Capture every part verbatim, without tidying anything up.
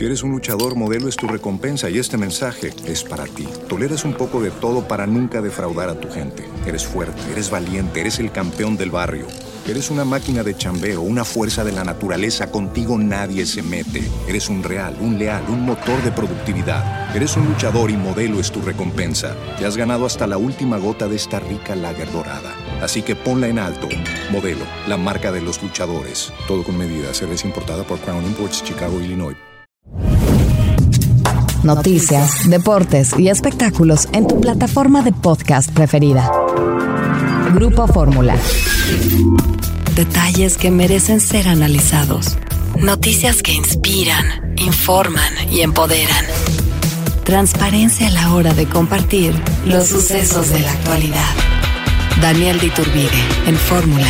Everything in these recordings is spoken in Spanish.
Si eres un luchador, Modelo es tu recompensa y este mensaje es para ti. Toleras un poco de todo para nunca defraudar a tu gente. Eres fuerte, eres valiente, eres el campeón del barrio. Eres una máquina de chambeo, una fuerza de la naturaleza. Contigo nadie se mete. Eres un real, un leal, un motor de productividad. Eres un luchador y Modelo es tu recompensa. Te has ganado hasta la última gota de esta rica lager dorada. Así que ponla en alto. Modelo, la marca de los luchadores. Todo con medida. Cerveza importada por Crown Imports, Chicago, Illinois. Noticias, deportes y espectáculos en tu plataforma de podcast preferida. Grupo Fórmula. Detalles que merecen ser analizados. Noticias que inspiran, informan y empoderan. Transparencia a la hora de compartir los sucesos de la actualidad. Daniel de Iturbide en Fórmula.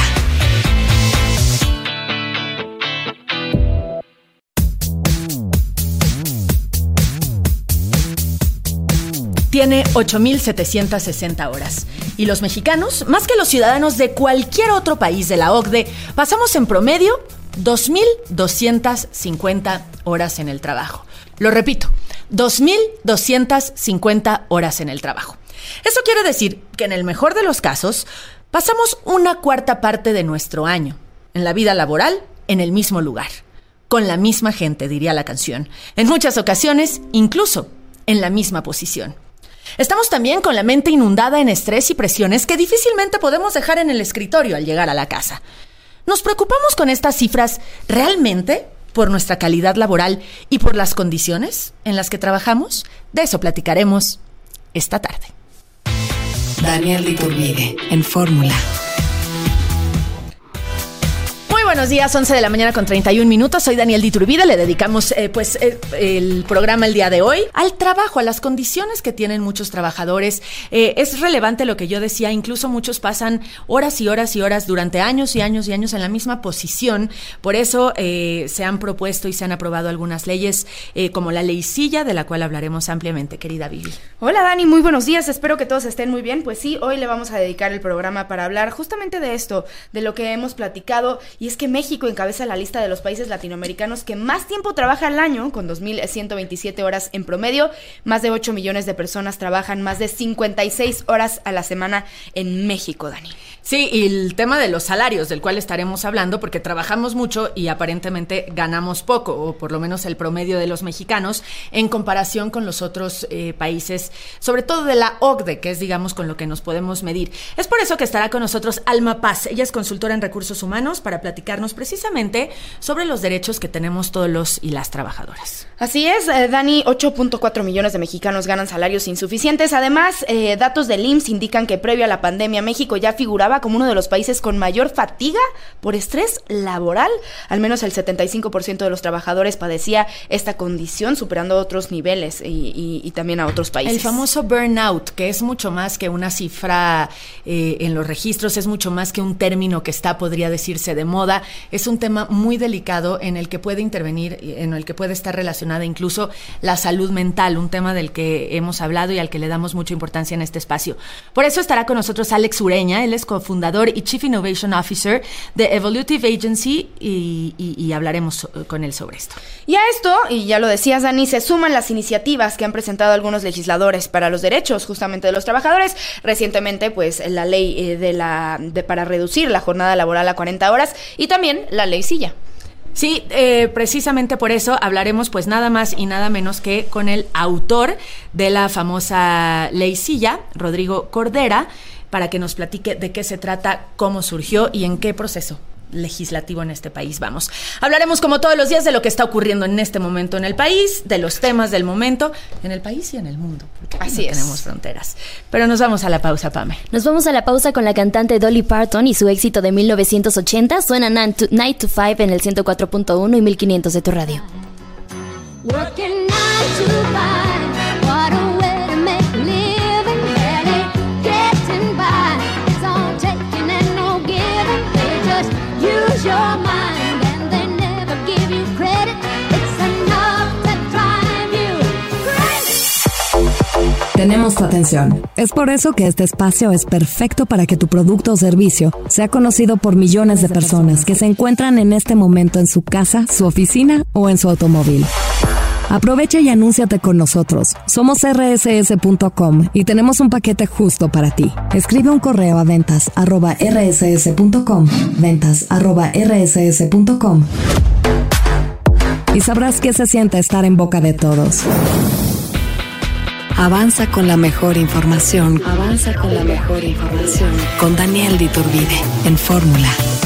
Tiene ocho mil setecientas sesenta horas. Y los mexicanos, más que los ciudadanos de cualquier otro país de la O C D E, pasamos en promedio dos mil doscientas cincuenta horas en el trabajo. Lo repito, dos mil doscientas cincuenta horas en el trabajo. Eso quiere decir que en el mejor de los casos, pasamos una cuarta parte de nuestro año en la vida laboral en el mismo lugar, con la misma gente, diría la canción. En muchas ocasiones, incluso en la misma posición. Estamos también con la mente inundada en estrés y presiones que difícilmente podemos dejar en el escritorio al llegar a la casa. ¿Nos preocupamos con estas cifras realmente por nuestra calidad laboral y por las condiciones en las que trabajamos? De eso platicaremos esta tarde. Daniel de Iturbide en Fórmula. Muy buenos días, once de la mañana con treinta y un minutos. Soy Daniel de Iturbide. Le dedicamos eh, pues eh, el programa el día de hoy al trabajo, a las condiciones que tienen muchos trabajadores. Eh, es relevante lo que yo decía, incluso muchos pasan horas y horas y horas durante años y años y años en la misma posición. Por eso eh, se han propuesto y se han aprobado algunas leyes eh, como la ley Silla, de la cual hablaremos ampliamente, querida Vivi. Hola Dani, muy buenos días, espero que todos estén muy bien. Pues sí, hoy le vamos a dedicar el programa para hablar justamente de esto, de lo que hemos platicado, y es que México encabeza la lista de los países latinoamericanos que más tiempo trabaja al año, con dos mil ciento veintisiete horas en promedio. Más de ocho millones de personas trabajan más de cincuenta y seis horas a la semana en México, Dani. Sí, y el tema de los salarios, del cual estaremos hablando, porque trabajamos mucho y aparentemente ganamos poco, o por lo menos el promedio de los mexicanos, en comparación con los otros eh, países, sobre todo de la O C D E, que es, digamos, con lo que nos podemos medir. Es por eso que estará con nosotros Alma Paz. Ella es consultora en recursos humanos para platicarnos precisamente sobre los derechos que tenemos todos los y las trabajadoras. Así es, eh, Dani, ocho punto cuatro millones de mexicanos ganan salarios insuficientes. Además, eh, datos del I M S S indican que previo a la pandemia, México ya figuraba como uno de los países con mayor fatiga por estrés laboral. Al menos el setenta y cinco por ciento de los trabajadores padecía esta condición, superando otros niveles y, y, y también a otros países. El famoso burnout, que es mucho más que una cifra eh, en los registros, es mucho más que un término que está, podría decirse, de moda. Es un tema muy delicado en el que puede intervenir, en el que puede estar relacionada incluso la salud mental, un tema del que hemos hablado y al que le damos mucha importancia en este espacio. Por eso estará con nosotros Alex Ureña. Él es cofundador y Chief Innovation Officer de Evolutive Agency y, y, y hablaremos con él sobre esto. Y a esto, y ya lo decías, Dani, se suman las iniciativas que han presentado algunos legisladores para los derechos justamente de los trabajadores. Recientemente, pues, la ley eh, de la de, para reducir la jornada laboral a cuarenta horas y también la ley Silla. Sí, eh, precisamente por eso hablaremos pues nada más y nada menos que con el autor de la famosa ley Silla, Rodrigo Cordera, para que nos platique de qué se trata, cómo surgió y en qué proceso legislativo en este país vamos. Hablaremos como todos los días de lo que está ocurriendo en este momento en el país, de los temas del momento en el país y en el mundo, porque así no es. Tenemos fronteras. Pero nos vamos a la pausa, Pame. Nos vamos a la pausa con la cantante Dolly Parton y su éxito de mil novecientos ochenta. Suena nine to five en el ciento cuatro punto uno y mil quinientos de tu radio. Working nine to five, what a way to make a living, barely getting by. It's all taking and no giving. They just use your mind and they never give you credit. It's enough to drive you crazy. Tenemos tu atención. Es por eso que este espacio es perfecto para que tu producto o servicio sea conocido por millones de personas que se encuentran en este momento en su casa, su oficina o en su automóvil. Aprovecha y anúnciate con nosotros. Somos erre ese ese punto com y tenemos un paquete justo para ti. Escribe un correo a ventas arroba erre ese ese punto com, ventas arroba erre ese ese punto com y sabrás qué se siente estar en boca de todos. Avanza con la mejor información. Avanza con la mejor información. Con Daniel de Iturbide en Fórmula.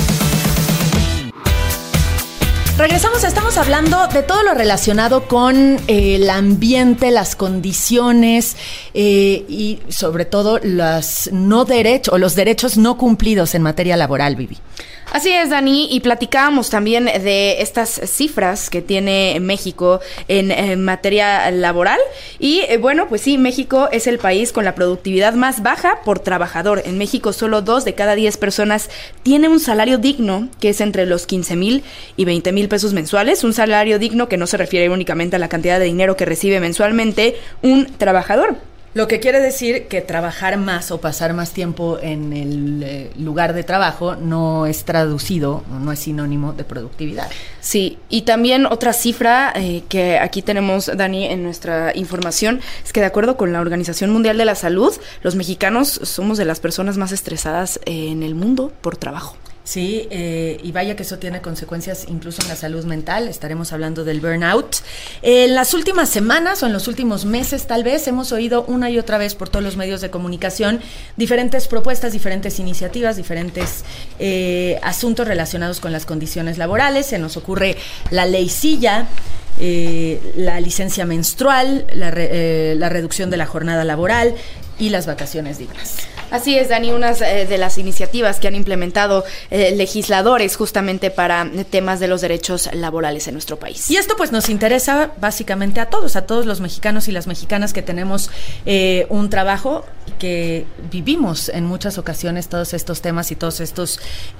Regresamos, estamos hablando de todo lo relacionado con eh, el ambiente, las condiciones eh, y sobre todo los no derechos o los derechos no cumplidos en materia laboral, Vivi. Así es, Dani, y platicábamos también de estas cifras que tiene México en, en materia laboral. Y eh, bueno, pues sí, México es el país con la productividad más baja por trabajador. En México solo dos de cada diez personas tiene un salario digno, que es entre los quince mil y veinte mil pesos mensuales. Un salario digno que no se refiere únicamente a la cantidad de dinero que recibe mensualmente un trabajador. Lo que quiere decir que trabajar más o pasar más tiempo en el eh, lugar de trabajo no es traducido, no es sinónimo de productividad. Sí, y también otra cifra eh, que aquí tenemos, Dani, en nuestra información, es que de acuerdo con la Organización Mundial de la Salud, los mexicanos somos de las personas más estresadas en el mundo por trabajo. Sí, eh, y vaya que eso tiene consecuencias incluso en la salud mental. Estaremos hablando del burnout. En las últimas semanas o en los últimos meses tal vez hemos oído una y otra vez por todos los medios de comunicación diferentes propuestas, diferentes iniciativas, diferentes eh, asuntos relacionados con las condiciones laborales. Se nos ocurre la ley Silla, eh, la licencia menstrual, la, re, eh, la reducción de la jornada laboral y las vacaciones dignas. Así es, Dani, unas eh, de las iniciativas que han implementado eh, legisladores justamente para temas de los derechos laborales en nuestro país. Y esto pues nos interesa básicamente a todos, a todos los mexicanos y las mexicanas que tenemos eh, un trabajo, que vivimos en muchas ocasiones todos estos temas y todos estos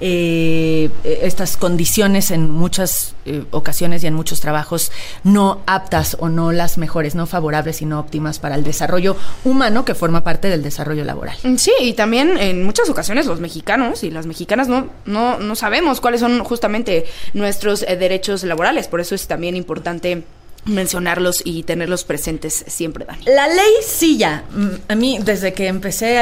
eh, estas condiciones en muchas eh, ocasiones y en muchos trabajos no aptas o no las mejores, no favorables y no óptimas para el desarrollo humano que forma parte del desarrollo laboral. Sí, y también en muchas ocasiones los mexicanos y las mexicanas no, no, no sabemos cuáles son justamente nuestros eh, derechos laborales, por eso es también importante mencionarlos y tenerlos presentes siempre, Dani. La ley Silla, a mí desde que empecé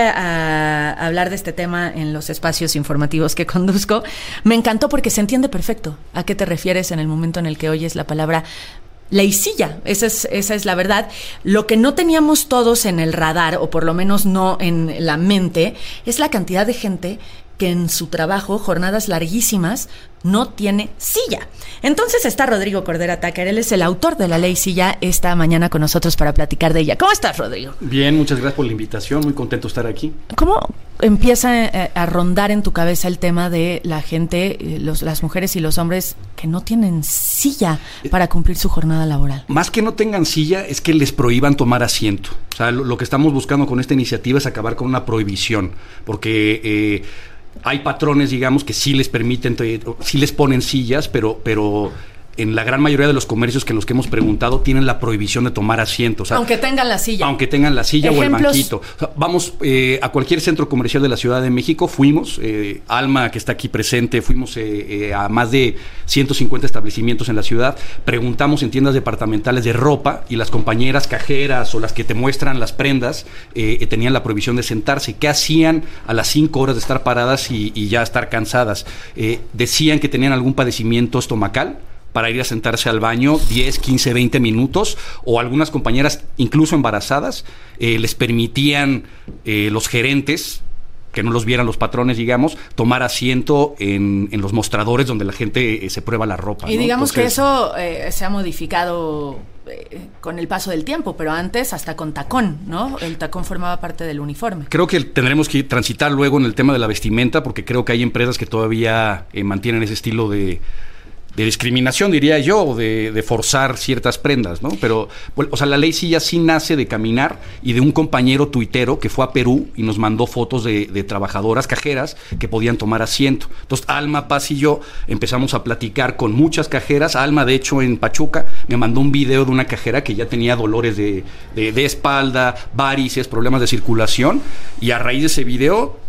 a hablar de este tema en los espacios informativos que conduzco, me encantó porque se entiende perfecto a qué te refieres en el momento en el que oyes la palabra ley Silla. Esa es, esa es la verdad. Lo que no teníamos todos en el radar, o por lo menos no en la mente, es la cantidad de gente que en su trabajo, jornadas larguísimas, no tiene silla. Entonces está Rodrigo Cordera Tácar, él es el autor de la ley Silla, esta mañana con nosotros para platicar de ella. ¿Cómo estás, Rodrigo? Bien, muchas gracias por la invitación, muy contento de estar aquí. ¿Cómo empieza a rondar en tu cabeza el tema de la gente, los, las mujeres y los hombres que no tienen silla para cumplir su jornada laboral? Más que no tengan silla, es que les prohíban tomar asiento. O sea, lo, lo que estamos buscando con esta iniciativa es acabar con una prohibición, porque eh, hay patrones, digamos, que sí les permiten, sí les ponen sillas, pero, pero en la gran mayoría de los comercios que en los que hemos preguntado tienen la prohibición de tomar asientos. O sea, aunque tengan la silla. Aunque tengan la silla. Ejemplos. O el banquito. O sea, vamos eh, a cualquier centro comercial de la Ciudad de México, fuimos, eh, Alma, que está aquí presente, fuimos eh, eh, a más de ciento cincuenta establecimientos en la ciudad, preguntamos en tiendas departamentales de ropa y las compañeras cajeras o las que te muestran las prendas eh, eh, tenían la prohibición de sentarse. ¿Qué hacían a las cinco horas de estar paradas y, y ya estar cansadas? Eh, decían que tenían algún padecimiento estomacal para ir a sentarse al baño diez, quince, veinte minutos, o algunas compañeras, incluso embarazadas, eh, les permitían eh, los gerentes, que no los vieran los patrones, digamos, tomar asiento en, en los mostradores donde la gente eh, se prueba la ropa. Y ¿no? digamos Entonces, que eso eh, se ha modificado eh, con el paso del tiempo, pero antes hasta con tacón, ¿no? El tacón formaba parte del uniforme. Creo que tendremos que transitar luego en el tema de la vestimenta, porque creo que hay empresas que todavía eh, mantienen ese estilo de... de discriminación, diría yo, o de, de forzar ciertas prendas, ¿no? Pero, o sea, la ley Silla sí nace de caminar y de un compañero tuitero que fue a Perú y nos mandó fotos de, de trabajadoras cajeras que podían tomar asiento. Entonces, Alma, Paz y yo empezamos a platicar con muchas cajeras. Alma, de hecho, en Pachuca, me mandó un video de una cajera que ya tenía dolores de, de, de espalda, varices, problemas de circulación, y a raíz de ese video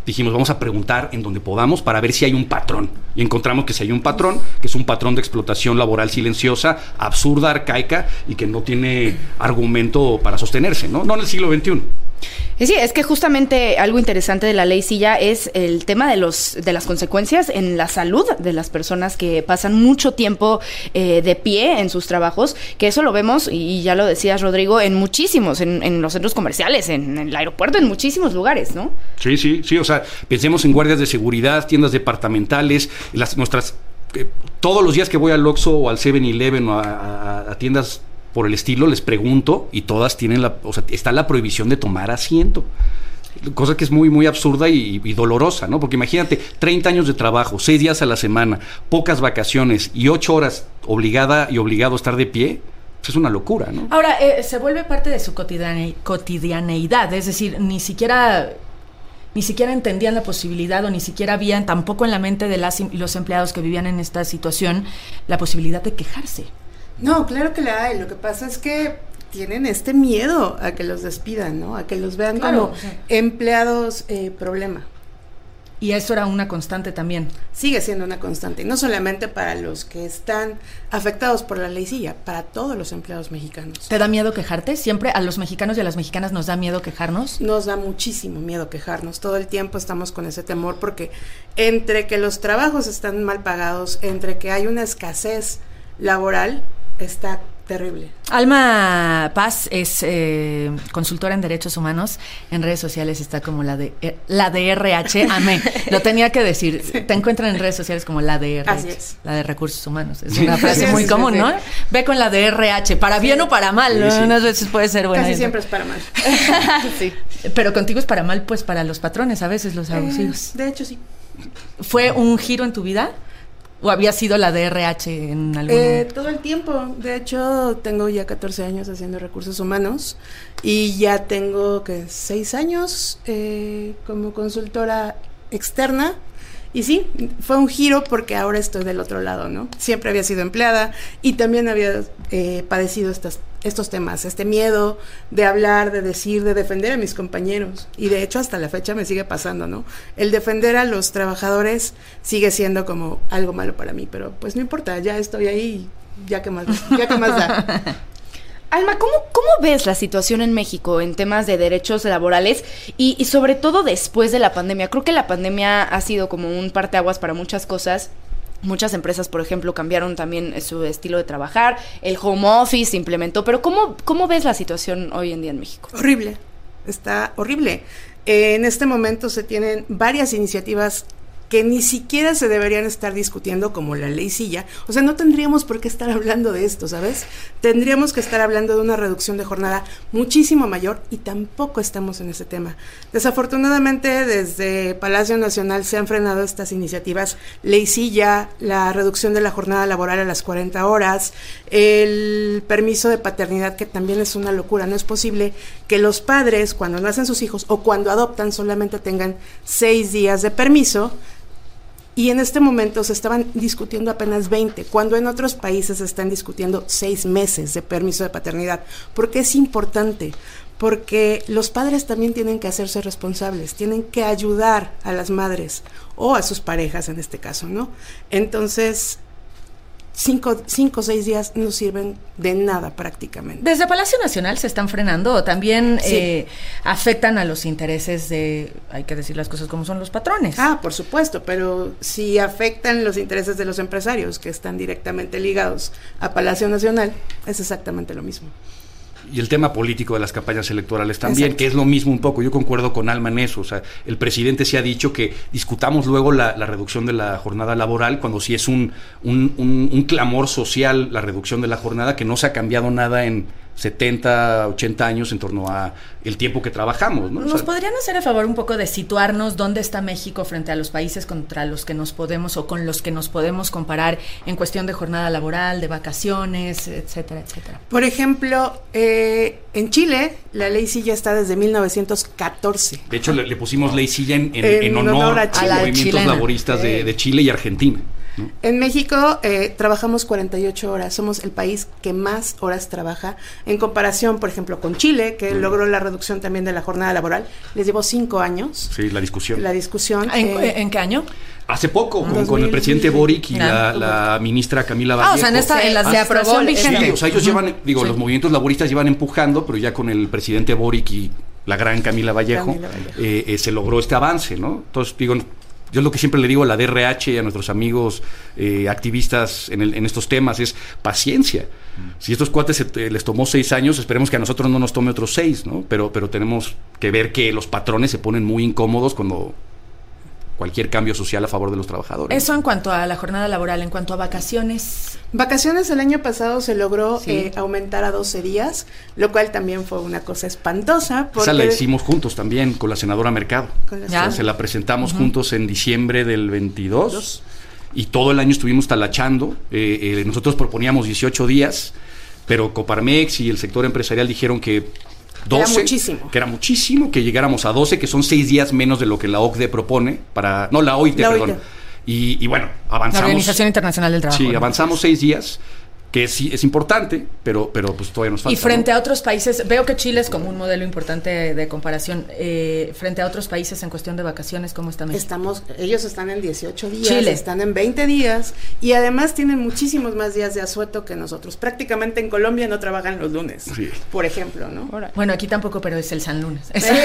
dijimos, vamos a preguntar en donde podamos para ver si hay un patrón. Y encontramos que si hay un patrón, que es un patrón de explotación laboral silenciosa, absurda, arcaica y que no tiene argumento para sostenerse, ¿no? No en el siglo veintiuno. Sí, es que justamente algo interesante de la ley Silla es el tema de los de las consecuencias en la salud de las personas que pasan mucho tiempo eh, de pie en sus trabajos, que eso lo vemos, y ya lo decías, Rodrigo, en muchísimos, en, en los centros comerciales, en, en el aeropuerto, en muchísimos lugares, ¿no? Sí, sí, sí, o sea, pensemos en guardias de seguridad, tiendas departamentales, las nuestras... Eh, todos los días que voy al Oxxo o al seven eleven o a, a, a tiendas por el estilo, les pregunto y todas tienen la, o sea, está la prohibición de tomar asiento. Cosa que es muy, muy absurda y, y dolorosa, ¿no? Porque imagínate, treinta años de trabajo, seis días a la semana, pocas vacaciones y ocho horas obligada y obligado a estar de pie, pues es una locura, ¿no? Ahora, eh, se vuelve parte de su cotidiane- cotidianeidad, es decir, ni siquiera... ni siquiera entendían la posibilidad o ni siquiera habían, tampoco en la mente de las y los empleados que vivían en esta situación, la posibilidad de quejarse. No, claro que la hay. Lo que pasa es que tienen este miedo a que los despidan, ¿no? A que los vean Claro, como o sea. empleados eh, problema. Y eso era una constante también. Sigue siendo una constante, y no solamente para los que están afectados por la ley Silla, para todos los empleados mexicanos. ¿Te da miedo quejarte? Siempre a los mexicanos y a las mexicanas nos da miedo quejarnos. Nos da muchísimo miedo quejarnos, todo el tiempo estamos con ese temor, porque entre que los trabajos están mal pagados, entre que hay una escasez laboral, está terrible. Alma Paz es eh, consultora en derechos humanos. En redes sociales está como la de eh, la de R H. Amé. Lo tenía que decir. Sí. Te encuentran en redes sociales como la de R H. Así es. La de recursos humanos. Es una frase Sí, muy sí, común, sí, ¿no? sí. Ve con la de R H. Para bien o para mal. ¿no? Sí, sí. Unas veces puede ser buena. Casi idea. siempre es para mal. Sí. Pero contigo es para mal, pues para los patrones, a veces los abusivos. Eh, de hecho, sí. ¿Fue un giro en tu vida? ¿O había sido la de R H en algún Eh, todo el tiempo. De hecho, tengo ya catorce años haciendo recursos humanos y ya tengo que seis años eh, como consultora externa. Y sí, fue un giro porque ahora estoy del otro lado, ¿no? Siempre había sido empleada y también había eh, padecido estas, estos temas, este miedo de hablar, de decir, de defender a mis compañeros. Y de hecho hasta la fecha me sigue pasando, ¿no? El defender a los trabajadores sigue siendo como algo malo para mí, pero pues no importa, ya estoy ahí, ya que más, ya que más da. Alma, ¿cómo, ¿cómo ves la situación en México en temas de derechos laborales y, y sobre todo después de la pandemia? Creo que la pandemia ha sido como un parteaguas para muchas cosas. Muchas empresas, por ejemplo, cambiaron también su estilo de trabajar, el home office se implementó, pero ¿cómo, cómo ves la situación hoy en día en México? Horrible, está horrible. Eh, en este momento se tienen varias iniciativas que ni siquiera se deberían estar discutiendo, como la ley Silla. O sea, no tendríamos por qué estar hablando de esto, ¿sabes? Tendríamos que estar hablando de una reducción de jornada muchísimo mayor y tampoco estamos en ese tema. Desafortunadamente, desde Palacio Nacional se han frenado estas iniciativas. Ley Silla, la reducción de la jornada laboral a las cuarenta horas, el permiso de paternidad, que también es una locura. No es posible que los padres, cuando nacen sus hijos o cuando adoptan, solamente tengan seis días de permiso. Y en este momento se estaban discutiendo apenas veinte, cuando en otros países se están discutiendo seis meses de permiso de paternidad. ¿Por qué es importante? Porque los padres también tienen que hacerse responsables, tienen que ayudar a las madres o a sus parejas en este caso, ¿no? Entonces, Cinco, cinco o seis días no sirven de nada prácticamente. ¿Desde Palacio Nacional se están frenando o también Sí. eh, afectan a los intereses de, hay que decir las cosas como son, los patrones? Ah, por supuesto, pero si afectan los intereses de los empresarios que están directamente ligados a Palacio Nacional, es exactamente lo mismo. Y el tema político de las campañas electorales también, Exacto. que es lo mismo un poco. Yo concuerdo con Alma en eso. O sea, el presidente sí ha dicho que discutamos luego la, la reducción de la jornada laboral, cuando sí es un, un, un, un clamor social la reducción de la jornada, que no se ha cambiado nada en setenta, ochenta años en torno a el tiempo que trabajamos, ¿no? ¿Nos O sea, podrían hacer a favor un poco de situarnos dónde está México frente a los países contra los que nos podemos o con los que nos podemos comparar en cuestión de jornada laboral, de vacaciones, etcétera, etcétera? Por ejemplo, eh, en Chile la ley Silla está desde mil novecientos catorce. de hecho, le, le pusimos ley Silla en, en, En en honor, honor a a, Chile. los A la movimientos chilena. laboristas de, de Chile y Argentina. ¿no? En México eh, trabajamos cuarenta y ocho horas, somos el país que más horas trabaja, en comparación, por ejemplo, con Chile, que mm. logró la reducción también de la jornada laboral, les llevó cinco años. Sí, la discusión. La discusión. ¿En, eh, ¿en qué año? Hace poco, con, con el presidente Boric y la, la ministra Camila Vallejo. Ah, o sea, en, esta, en la ah, se aprobó vigente. Sí, o sea, ellos uh-huh. llevan, digo, sí. los movimientos laboristas llevan empujando, pero ya con el presidente Boric y la gran Camila Vallejo, Camila Vallejo. Eh, eh, se logró este avance, ¿no? Entonces, digo, yo lo que siempre le digo a la D R H y a nuestros amigos eh, activistas en, el, en estos temas es paciencia. Mm. Si estos cuates se, eh, les tomó seis años, esperemos que a nosotros no nos tome otros seis, ¿no? Pero, pero tenemos que ver que los patrones se ponen muy incómodos cuando cualquier cambio social a favor de los trabajadores. Eso en cuanto a la jornada laboral, en cuanto a vacaciones. Vacaciones el año pasado se logró sí. eh, aumentar a doce días, lo cual también fue una cosa espantosa. Porque esa la hicimos juntos también con la senadora Mercado. Con la senadora. Se la presentamos uh-huh. juntos en diciembre del veintidós Dos. Y todo el año estuvimos talachando. Eh, eh, nosotros proponíamos dieciocho días, pero Coparmex y el sector empresarial dijeron que doce, era muchísimo. Que era muchísimo, que llegáramos a doce, que son seis días menos de lo que la O C D E propone, para, no, la O I T, la perdón. O I T. Y, y bueno, avanzamos. La Organización Internacional del Trabajo. Sí, ¿no? avanzamos seis días, que sí es importante, pero, pero pues todavía nos falta. Y frente ¿no? a otros países, veo que Chile es como un modelo importante de, de comparación. Eh, frente a otros países en cuestión de vacaciones, ¿cómo está México? Estamos, ellos están en dieciocho días, Chile. Están en veinte días y además tienen muchísimos más días de asueto que nosotros. Prácticamente en Colombia no trabajan los lunes, sí. por ejemplo, ¿no? Bueno, aquí tampoco, pero es el San Lunes.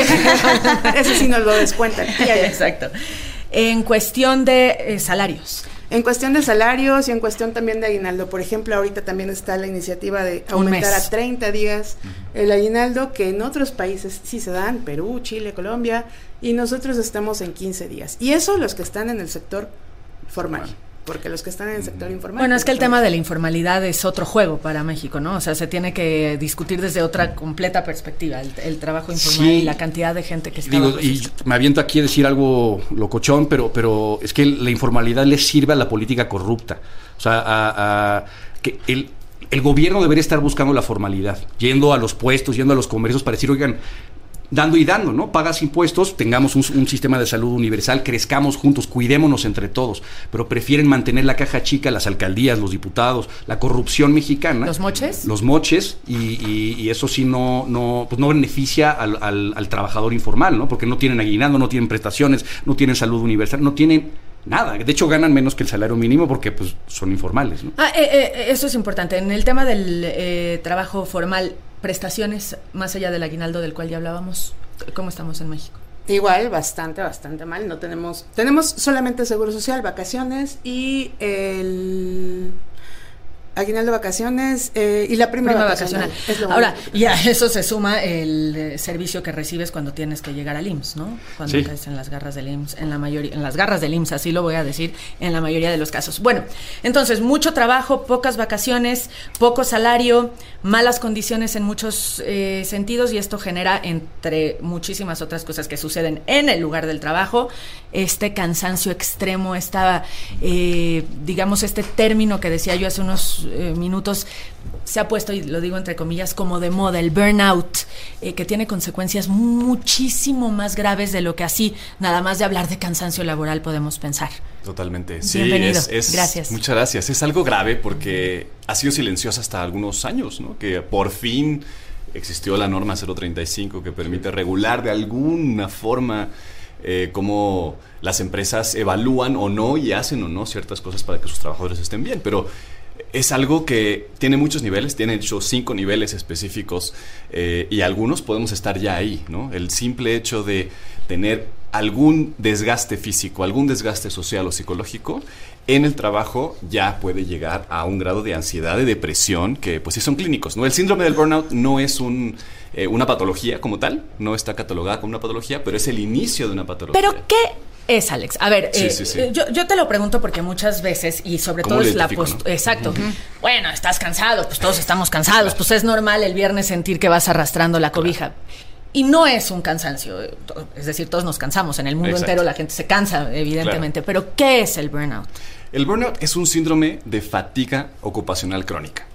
Eso sí nos lo descuentan. Exacto. En cuestión de eh, salarios. En cuestión de salarios y en cuestión también de aguinaldo. Por ejemplo, ahorita también está la iniciativa de aumentar a treinta días uh-huh. el aguinaldo, que en otros países sí se dan, Perú, Chile, Colombia, y nosotros estamos en quince días. Y eso los que están en el sector formal. Bueno. Porque los que están en el sector informal... Bueno, es que el tema de la informalidad es otro juego para México, ¿no? O sea, se tiene que discutir desde otra completa perspectiva, el, el trabajo informal sí. y la cantidad de gente que está... Digo, y me aviento aquí a decir algo locochón, pero, pero es que la informalidad le sirve a la política corrupta. O sea, a, a que el... El gobierno debería estar buscando la formalidad, yendo a los puestos, yendo a los comercios para decir, oigan, dando y dando, ¿no? Pagas impuestos, tengamos un, un sistema de salud universal, crezcamos juntos, cuidémonos entre todos, pero prefieren mantener la caja chica, las alcaldías, los diputados, la corrupción mexicana. ¿Los moches? Los moches, y, y, y eso sí no, no, pues no beneficia al, al, al trabajador informal, ¿no? Porque no tienen aguinaldo, no tienen prestaciones, no tienen salud universal, no tienen nada. De hecho, ganan menos que el salario mínimo porque pues son informales, ¿no? Ah, eh, eh, eso es importante. En el tema del eh, trabajo formal, prestaciones más allá del aguinaldo del cual ya hablábamos, ¿cómo estamos en México? Igual, bastante, bastante mal. No tenemos, tenemos solamente seguro social, vacaciones y el aguinaldo, vacaciones eh, y la prima, prima vacacional. vacacional. Ahora, y a eso se suma el eh, servicio que recibes cuando tienes que llegar al I M S S, ¿no? Cuando sí. caes en las garras del I M S S, en la mayoría, en las garras del I M S S, así lo voy a decir, en la mayoría de los casos. Bueno, entonces, mucho trabajo, pocas vacaciones, poco salario, malas condiciones en muchos eh, sentidos, y esto genera, entre muchísimas otras cosas que suceden en el lugar del trabajo, este cansancio extremo, esta, eh, digamos, este término que decía yo hace unos eh, minutos, se ha puesto, y lo digo entre comillas, como de moda, el burnout, eh, que tiene consecuencias muchísimo más graves de lo que así, nada más de hablar de cansancio laboral, podemos pensar. Totalmente. Sí, Bienvenido. Es, es, gracias. Muchas gracias. Es algo grave porque ha sido silenciosa hasta algunos años, ¿no? Que por fin existió la norma cero treinta y cinco que permite regular de alguna forma eh, cómo las empresas evalúan o no y hacen o no ciertas cosas para que sus trabajadores estén bien, pero es algo que tiene muchos niveles, tiene hecho cinco niveles específicos eh, y algunos podemos estar ya ahí, ¿no? El simple hecho de tener algún desgaste físico, algún desgaste social o psicológico en el trabajo ya puede llegar a un grado de ansiedad, de depresión, que pues sí son clínicos, ¿no? El síndrome del burnout no es un, eh, una patología como tal, no está catalogada como una patología, pero es el inicio de una patología. ¿Pero qué es, Alex? A ver, sí, eh, sí, sí. Yo, yo te lo pregunto porque muchas veces, y sobre todo es la postura, ¿no? Exacto. Uh-huh. Bueno, estás cansado, pues todos estamos cansados, claro. Pues es normal el viernes sentir que vas arrastrando la cobija. Claro. Y no es un cansancio, es decir, todos nos cansamos, en el mundo Exacto. entero la gente se cansa, evidentemente, claro. Pero ¿qué es el burnout? El burnout es un síndrome de fatiga ocupacional crónica.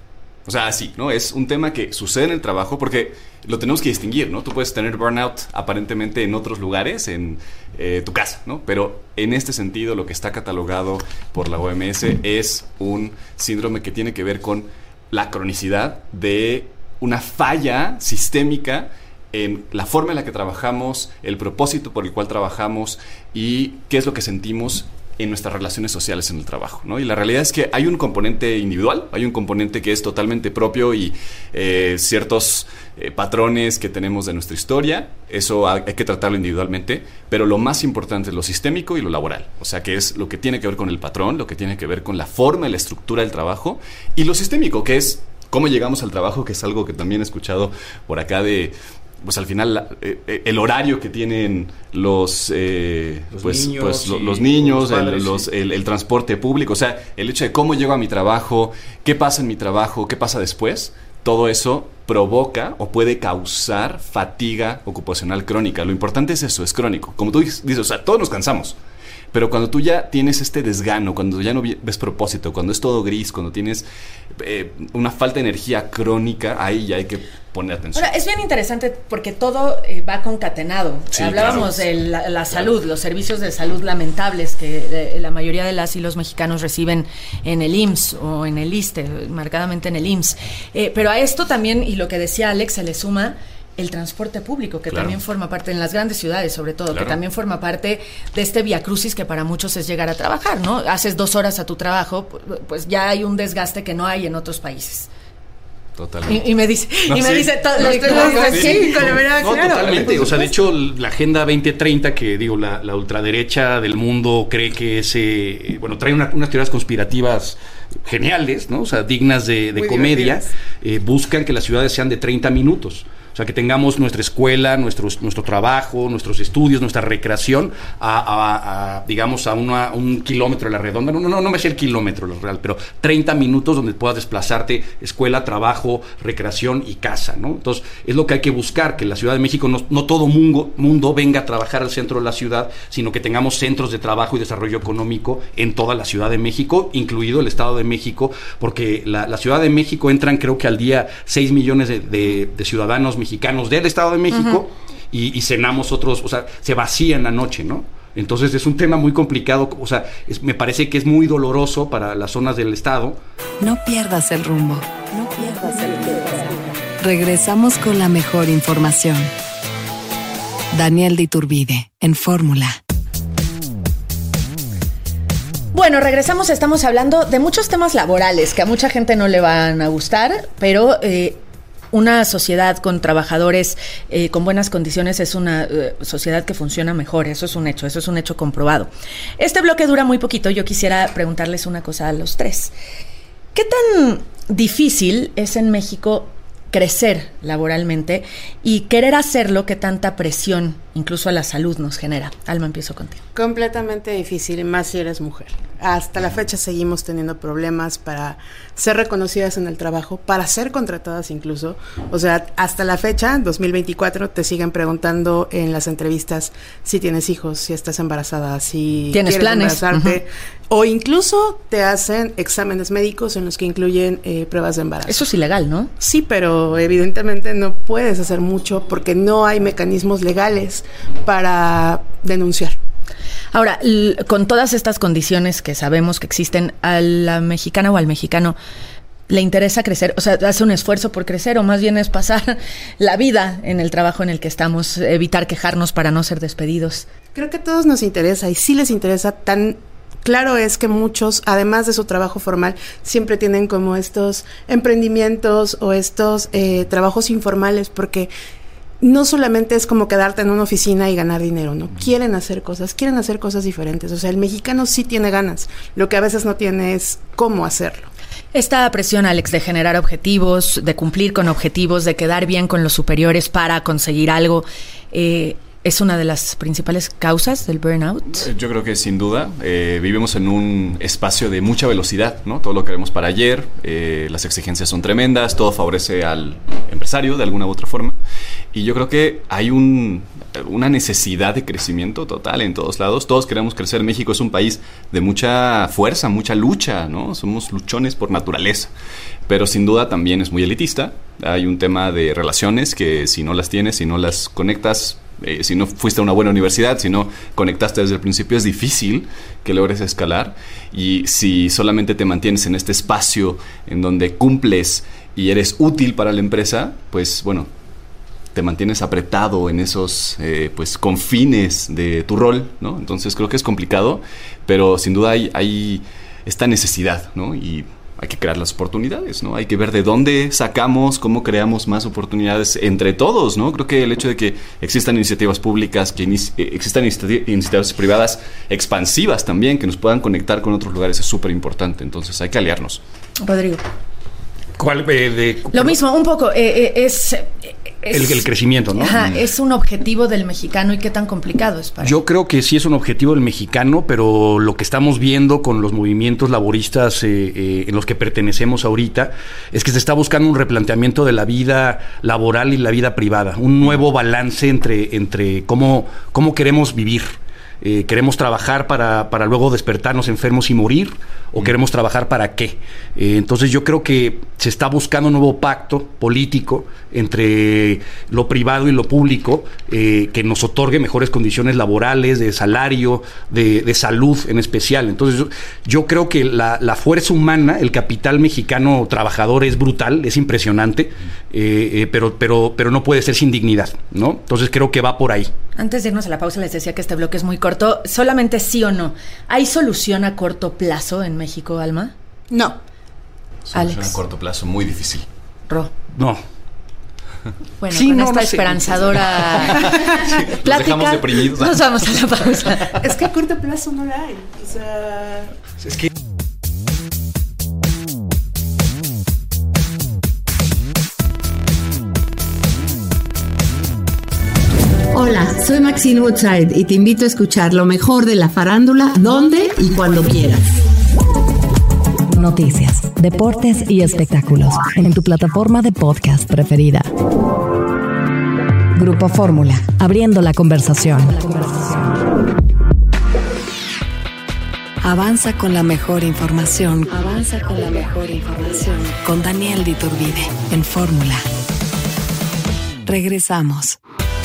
O sea, así, ¿no? Es un tema que sucede en el trabajo porque lo tenemos que distinguir, ¿no? Tú puedes tener burnout aparentemente en otros lugares, en eh, tu casa, ¿no? Pero en este sentido, lo que está catalogado por la O M S es un síndrome que tiene que ver con la cronicidad de una falla sistémica en la forma en la que trabajamos, el propósito por el cual trabajamos y qué es lo que sentimos en nuestras relaciones sociales en el trabajo, ¿no? Y la realidad es que hay un componente individual, hay un componente que es totalmente propio y eh, ciertos eh, patrones que tenemos de nuestra historia, eso hay, hay que tratarlo individualmente, pero lo más importante es lo sistémico y lo laboral, o sea, que es lo que tiene que ver con el patrón, lo que tiene que ver con la forma y la estructura del trabajo, y lo sistémico, que es cómo llegamos al trabajo, que es algo que también he escuchado por acá de... pues al final la, eh, el horario que tienen los eh, los pues, niños, pues lo, sí, los niños, los padres, el, los, sí. el, el transporte público, o sea, el hecho de cómo llego a mi trabajo, qué pasa en mi trabajo, qué pasa después, todo eso provoca o puede causar fatiga ocupacional crónica. Lo importante es eso, es crónico. Como tú dices, o sea, todos nos cansamos. Pero cuando tú ya tienes este desgano, cuando ya no ves propósito, cuando es todo gris, cuando tienes eh, una falta de energía crónica, ahí ya hay que poner atención. Ahora, es bien interesante porque todo eh, va concatenado. Sí, Hablábamos claro. de la, la Claro. salud, los servicios de salud lamentables que eh, la mayoría de las y los mexicanos reciben en el I M S S o en el ISSSTE, marcadamente en el I M S S. Eh, pero a esto también, y lo que decía Alex, se le suma el transporte público, que Claro. también forma parte, en las grandes ciudades sobre todo, Claro. que también forma parte de este viacrucis que para muchos es llegar a trabajar, ¿no? Haces dos horas a tu trabajo, pu- pues ya hay un desgaste que no hay en otros países. Totalmente. Y, y me dice, No, y me sí. dice, to- No, lo- estoy lo- loco, lo- sí, sí. con la verdad, No, claro. totalmente. Por O sea, de supuesto. hecho, la Agenda veinte treinta, que digo, la, la ultraderecha del mundo cree que es, eh, bueno, trae una- unas teorías conspirativas geniales, ¿no? O sea, dignas de, de Muy comedia. divertidas. Eh, buscan que las ciudades sean de treinta minutos. O sea, que tengamos nuestra escuela, nuestros, nuestro trabajo, nuestros estudios, nuestra recreación a, a- a, digamos, a, una, a un kilómetro de la redonda. No, no, no, no me sé el kilómetro lo real, pero treinta minutos donde puedas desplazarte, escuela, trabajo, recreación y casa, ¿no? Entonces, es lo que hay que buscar, que la Ciudad de México no, no todo mundo, mundo venga a trabajar al centro de la ciudad, sino que tengamos centros de trabajo y desarrollo económico en toda la Ciudad de México, incluido el Estado de México, porque la, la Ciudad de México entran, creo que al día, seis millones de, de, de ciudadanos mexicanos del Estado de México, uh-huh. y, y cenamos otros, o sea, se vacían la noche, ¿no? Entonces es un tema muy complicado, o sea, es, me parece que es muy doloroso para las zonas del Estado. No pierdas el rumbo. No pierdas el rumbo. Regresamos con la mejor información. Daniel de Iturbide, en Fórmula. Bueno, regresamos, estamos hablando de muchos temas laborales que a mucha gente no le van a gustar, pero eh, una sociedad con trabajadores eh, con buenas condiciones es una eh, sociedad que funciona mejor, eso es un hecho, eso es un hecho comprobado. Este bloque dura muy poquito, yo quisiera preguntarles una cosa a los tres. ¿Qué tan difícil es en México crecer laboralmente y querer hacerlo, que tanta presión incluso a la salud nos genera? Alma, empiezo contigo. Completamente difícil, más si eres mujer. Hasta la fecha seguimos teniendo problemas para ser reconocidas en el trabajo, para ser contratadas incluso. O sea, hasta la fecha, dos mil veinticuatro, te siguen preguntando en las entrevistas si tienes hijos, si estás embarazada, si ¿Tienes quieres planes? embarazarte. Uh-huh. O incluso te hacen exámenes médicos en los que incluyen eh, pruebas de embarazo. Eso es ilegal, ¿no? Sí, pero evidentemente no puedes hacer mucho porque no hay mecanismos legales para denunciar. Ahora, l- con todas estas condiciones que sabemos que existen, a la mexicana o al mexicano le interesa crecer, o sea, hace un esfuerzo por crecer, o más bien es pasar la vida en el trabajo en el que estamos, evitar quejarnos para no ser despedidos. Creo que a todos nos interesa y sí les interesa. Tan claro es que muchos, además de su trabajo formal, siempre tienen como estos emprendimientos o estos eh, trabajos informales, porque no solamente es como quedarte en una oficina y ganar dinero, ¿no? Quieren hacer cosas, quieren hacer cosas diferentes. O sea, el mexicano sí tiene ganas, lo que a veces no tiene es cómo hacerlo. Esta presión, Alex, de generar objetivos, de cumplir con objetivos, de quedar bien con los superiores para conseguir algo, eh, ¿es una de las principales causas del burnout? Yo creo que sin duda eh, vivimos en un espacio de mucha velocidad, ¿no? Todo lo queremos para ayer, eh, las exigencias son tremendas, todo favorece al empresario de alguna u otra forma. Y yo creo que hay un, una necesidad de crecimiento total en todos lados. Todos queremos crecer. México es un país de mucha fuerza, mucha lucha, ¿no? Somos luchones por naturaleza. Pero sin duda también es muy elitista. Hay un tema de relaciones que si no las tienes, si no las conectas, eh, si no fuiste a una buena universidad, si no conectaste desde el principio, es difícil que logres escalar. Y si solamente te mantienes en este espacio en donde cumples y eres útil para la empresa, pues bueno, te mantienes apretado en esos eh, pues confines de tu rol, ¿no? Entonces creo que es complicado, pero sin duda hay, hay esta necesidad, ¿no? Y hay que crear las oportunidades, ¿no? Hay que ver de dónde sacamos, cómo creamos más oportunidades entre todos, ¿no? Creo que el hecho de que existan iniciativas públicas, que inici- existan iniciati- iniciativas privadas expansivas también, que nos puedan conectar con otros lugares es súper importante. Entonces hay que aliarnos. Rodrigo. ¿Cuál? Eh, de, Lo mismo, un poco. Eh, eh, es... Eh, El, el crecimiento, ¿no? Ajá, es un objetivo del mexicano y qué tan complicado es para él. Yo creo que sí es un objetivo del mexicano, pero lo que estamos viendo con los movimientos laboristas eh, eh, en los que pertenecemos ahorita es que se está buscando un replanteamiento de la vida laboral y la vida privada, un nuevo balance entre, entre cómo, cómo queremos vivir. Eh, ¿Queremos trabajar para, para luego despertarnos enfermos y morir? ¿O queremos trabajar para qué? Eh, entonces yo creo que se está buscando un nuevo pacto político entre lo privado y lo público eh, que nos otorgue mejores condiciones laborales, de salario, de, de salud en especial. Entonces yo, yo creo que la, la fuerza humana, el capital mexicano trabajador es brutal, es impresionante, eh, eh, pero, pero, pero no puede ser sin dignidad, ¿no? Entonces creo que va por ahí. Antes de irnos a la pausa les decía que este bloque es muy corto. Solamente sí o no. ¿Hay solución a corto plazo en México, Alma? No. Solución a corto plazo, muy difícil. Ro. No. Bueno, sí, con no, esta no sé. esperanzadora Sí, plática, nos dejamos deprimidos. nos vamos a la pausa. Es que a corto plazo no la hay. O sea... Es que... Hola, soy Maxine Woodside y te invito a escuchar lo mejor de la farándula donde y cuando quieras. Noticias, deportes y espectáculos en tu plataforma de podcast preferida. Grupo Fórmula, abriendo la conversación. Avanza con la mejor información. Avanza con la mejor información. Con Daniel Diturbide en Fórmula. Regresamos.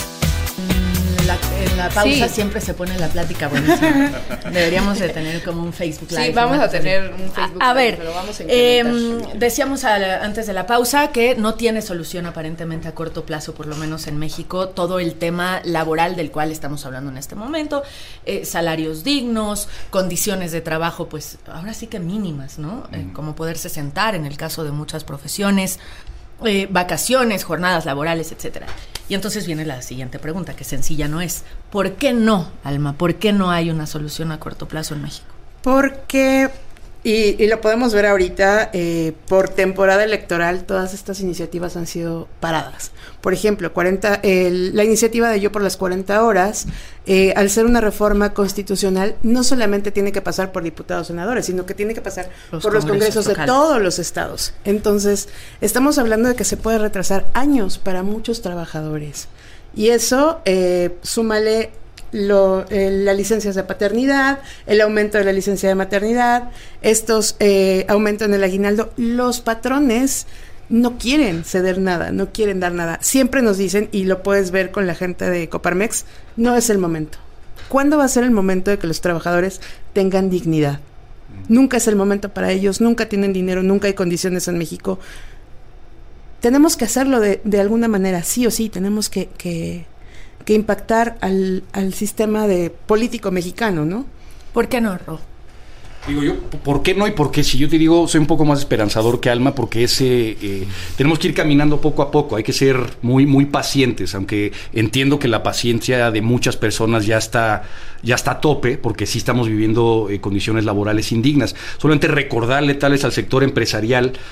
La, en la pausa Sí. siempre se pone la plática buenísima. Deberíamos de tener como un Facebook Live. Sí, vamos una a cosa tener así. un Facebook A, a Live, ver, pero vamos a eh, incrementar. decíamos a la- antes de la pausa que no tiene solución aparentemente a corto plazo, por lo menos en México, todo el tema laboral del cual estamos hablando en este momento, eh, salarios dignos, condiciones de trabajo, pues ahora sí que mínimas, ¿no? Eh, como poderse sentar en el caso de muchas profesiones, eh, vacaciones, jornadas laborales, etcétera. Y entonces viene la siguiente pregunta, que sencilla no es. ¿Por qué no, Alma? ¿Por qué no hay una solución a corto plazo en México? Porque, y, y lo podemos ver ahorita, eh, por temporada electoral todas estas iniciativas han sido paradas. Por ejemplo, cuarenta, el- la iniciativa de Yo por las cuarenta horas, eh, al ser una reforma constitucional, no solamente tiene que pasar por diputados senadores, sino que tiene que pasar Los por los congresos congresos de locales. todos los estados. Entonces, estamos hablando de que se puede retrasar años para muchos trabajadores. Y eso, eh, súmale lo, eh, las licencias de paternidad, el aumento de la licencia de maternidad, estos eh, aumentos en el aguinaldo. Los patrones no quieren ceder nada, no quieren dar nada. Siempre nos dicen, y lo puedes ver con la gente de Coparmex, no es el momento. ¿Cuándo va a ser el momento de que los trabajadores tengan dignidad? Nunca es el momento para ellos, nunca tienen dinero, nunca hay condiciones en México. Tenemos que hacerlo de, de alguna manera, sí o sí, tenemos que, que, que impactar al, al sistema de político mexicano, ¿no? ¿Por qué no, Ro? Digo yo, ¿por qué no y por qué? Si yo te digo, soy un poco más esperanzador que Alma, porque ese, eh, tenemos que ir caminando poco a poco, hay que ser muy, muy pacientes, aunque entiendo que la paciencia de muchas personas ya está, ya está a tope, porque sí estamos viviendo eh, condiciones laborales indignas. Solamente recordarle tal vez al sector empresarial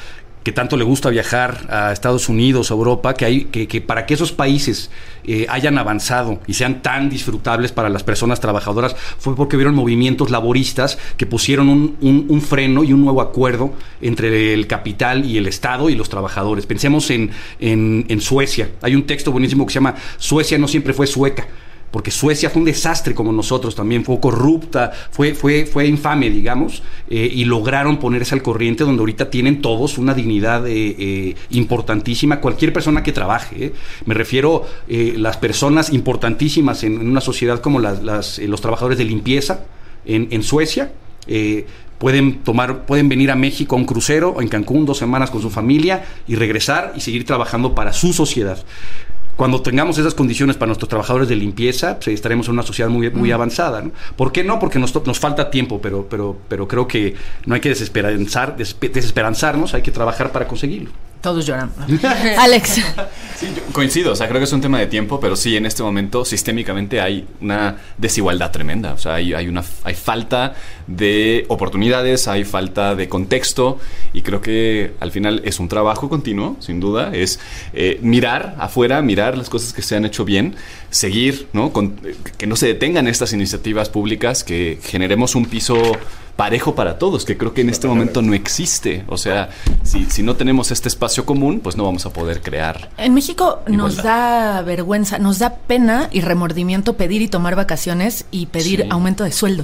que tanto le gusta viajar a Estados Unidos, a Europa, que, hay, que, que para que esos países eh, hayan avanzado y sean tan disfrutables para las personas trabajadoras, fue porque vieron movimientos laboristas que pusieron un, un, un freno y un nuevo acuerdo entre el capital y el Estado y los trabajadores. Pensemos en, en, en Suecia. Hay un texto buenísimo que se llama Suecia no siempre fue sueca, porque Suecia fue un desastre como nosotros también, fue corrupta, fue, fue, fue infame, digamos, eh, y lograron ponerse al corriente donde ahorita tienen todos una dignidad eh, eh, importantísima, cualquier persona que trabaje, eh. me refiero a eh, las personas importantísimas en, en una sociedad como las, las, eh, los trabajadores de limpieza en, en Suecia, eh, pueden tomar, pueden venir a México a un crucero, en Cancún, dos semanas con su familia y regresar y seguir trabajando para su sociedad. Cuando tengamos esas condiciones para nuestros trabajadores de limpieza, pues, estaremos en una sociedad muy, muy avanzada, ¿no? ¿Por qué no? Porque nos, nos falta tiempo, pero, pero, pero creo que no hay que desesperanzar, desesperanzarnos, hay que trabajar para conseguirlo. Todos lloran. Alex. Sí, yo coincido, o sea, creo que es un tema de tiempo, pero sí, en este momento, sistémicamente hay una desigualdad tremenda. O sea, hay, hay, una, hay falta de oportunidades, hay falta de contexto, y creo que al final es un trabajo continuo, sin duda, es eh, mirar afuera, mirar las cosas que se han hecho bien, seguir, ¿no? Con, que no se detengan estas iniciativas públicas, que generemos un piso parejo para todos, que creo que en este momento no existe. O sea, si, si no tenemos este espacio común, pues no vamos a poder crear. En México igualdad. Nos da vergüenza, nos da pena y remordimiento pedir y tomar vacaciones y pedir sí. aumento de sueldo.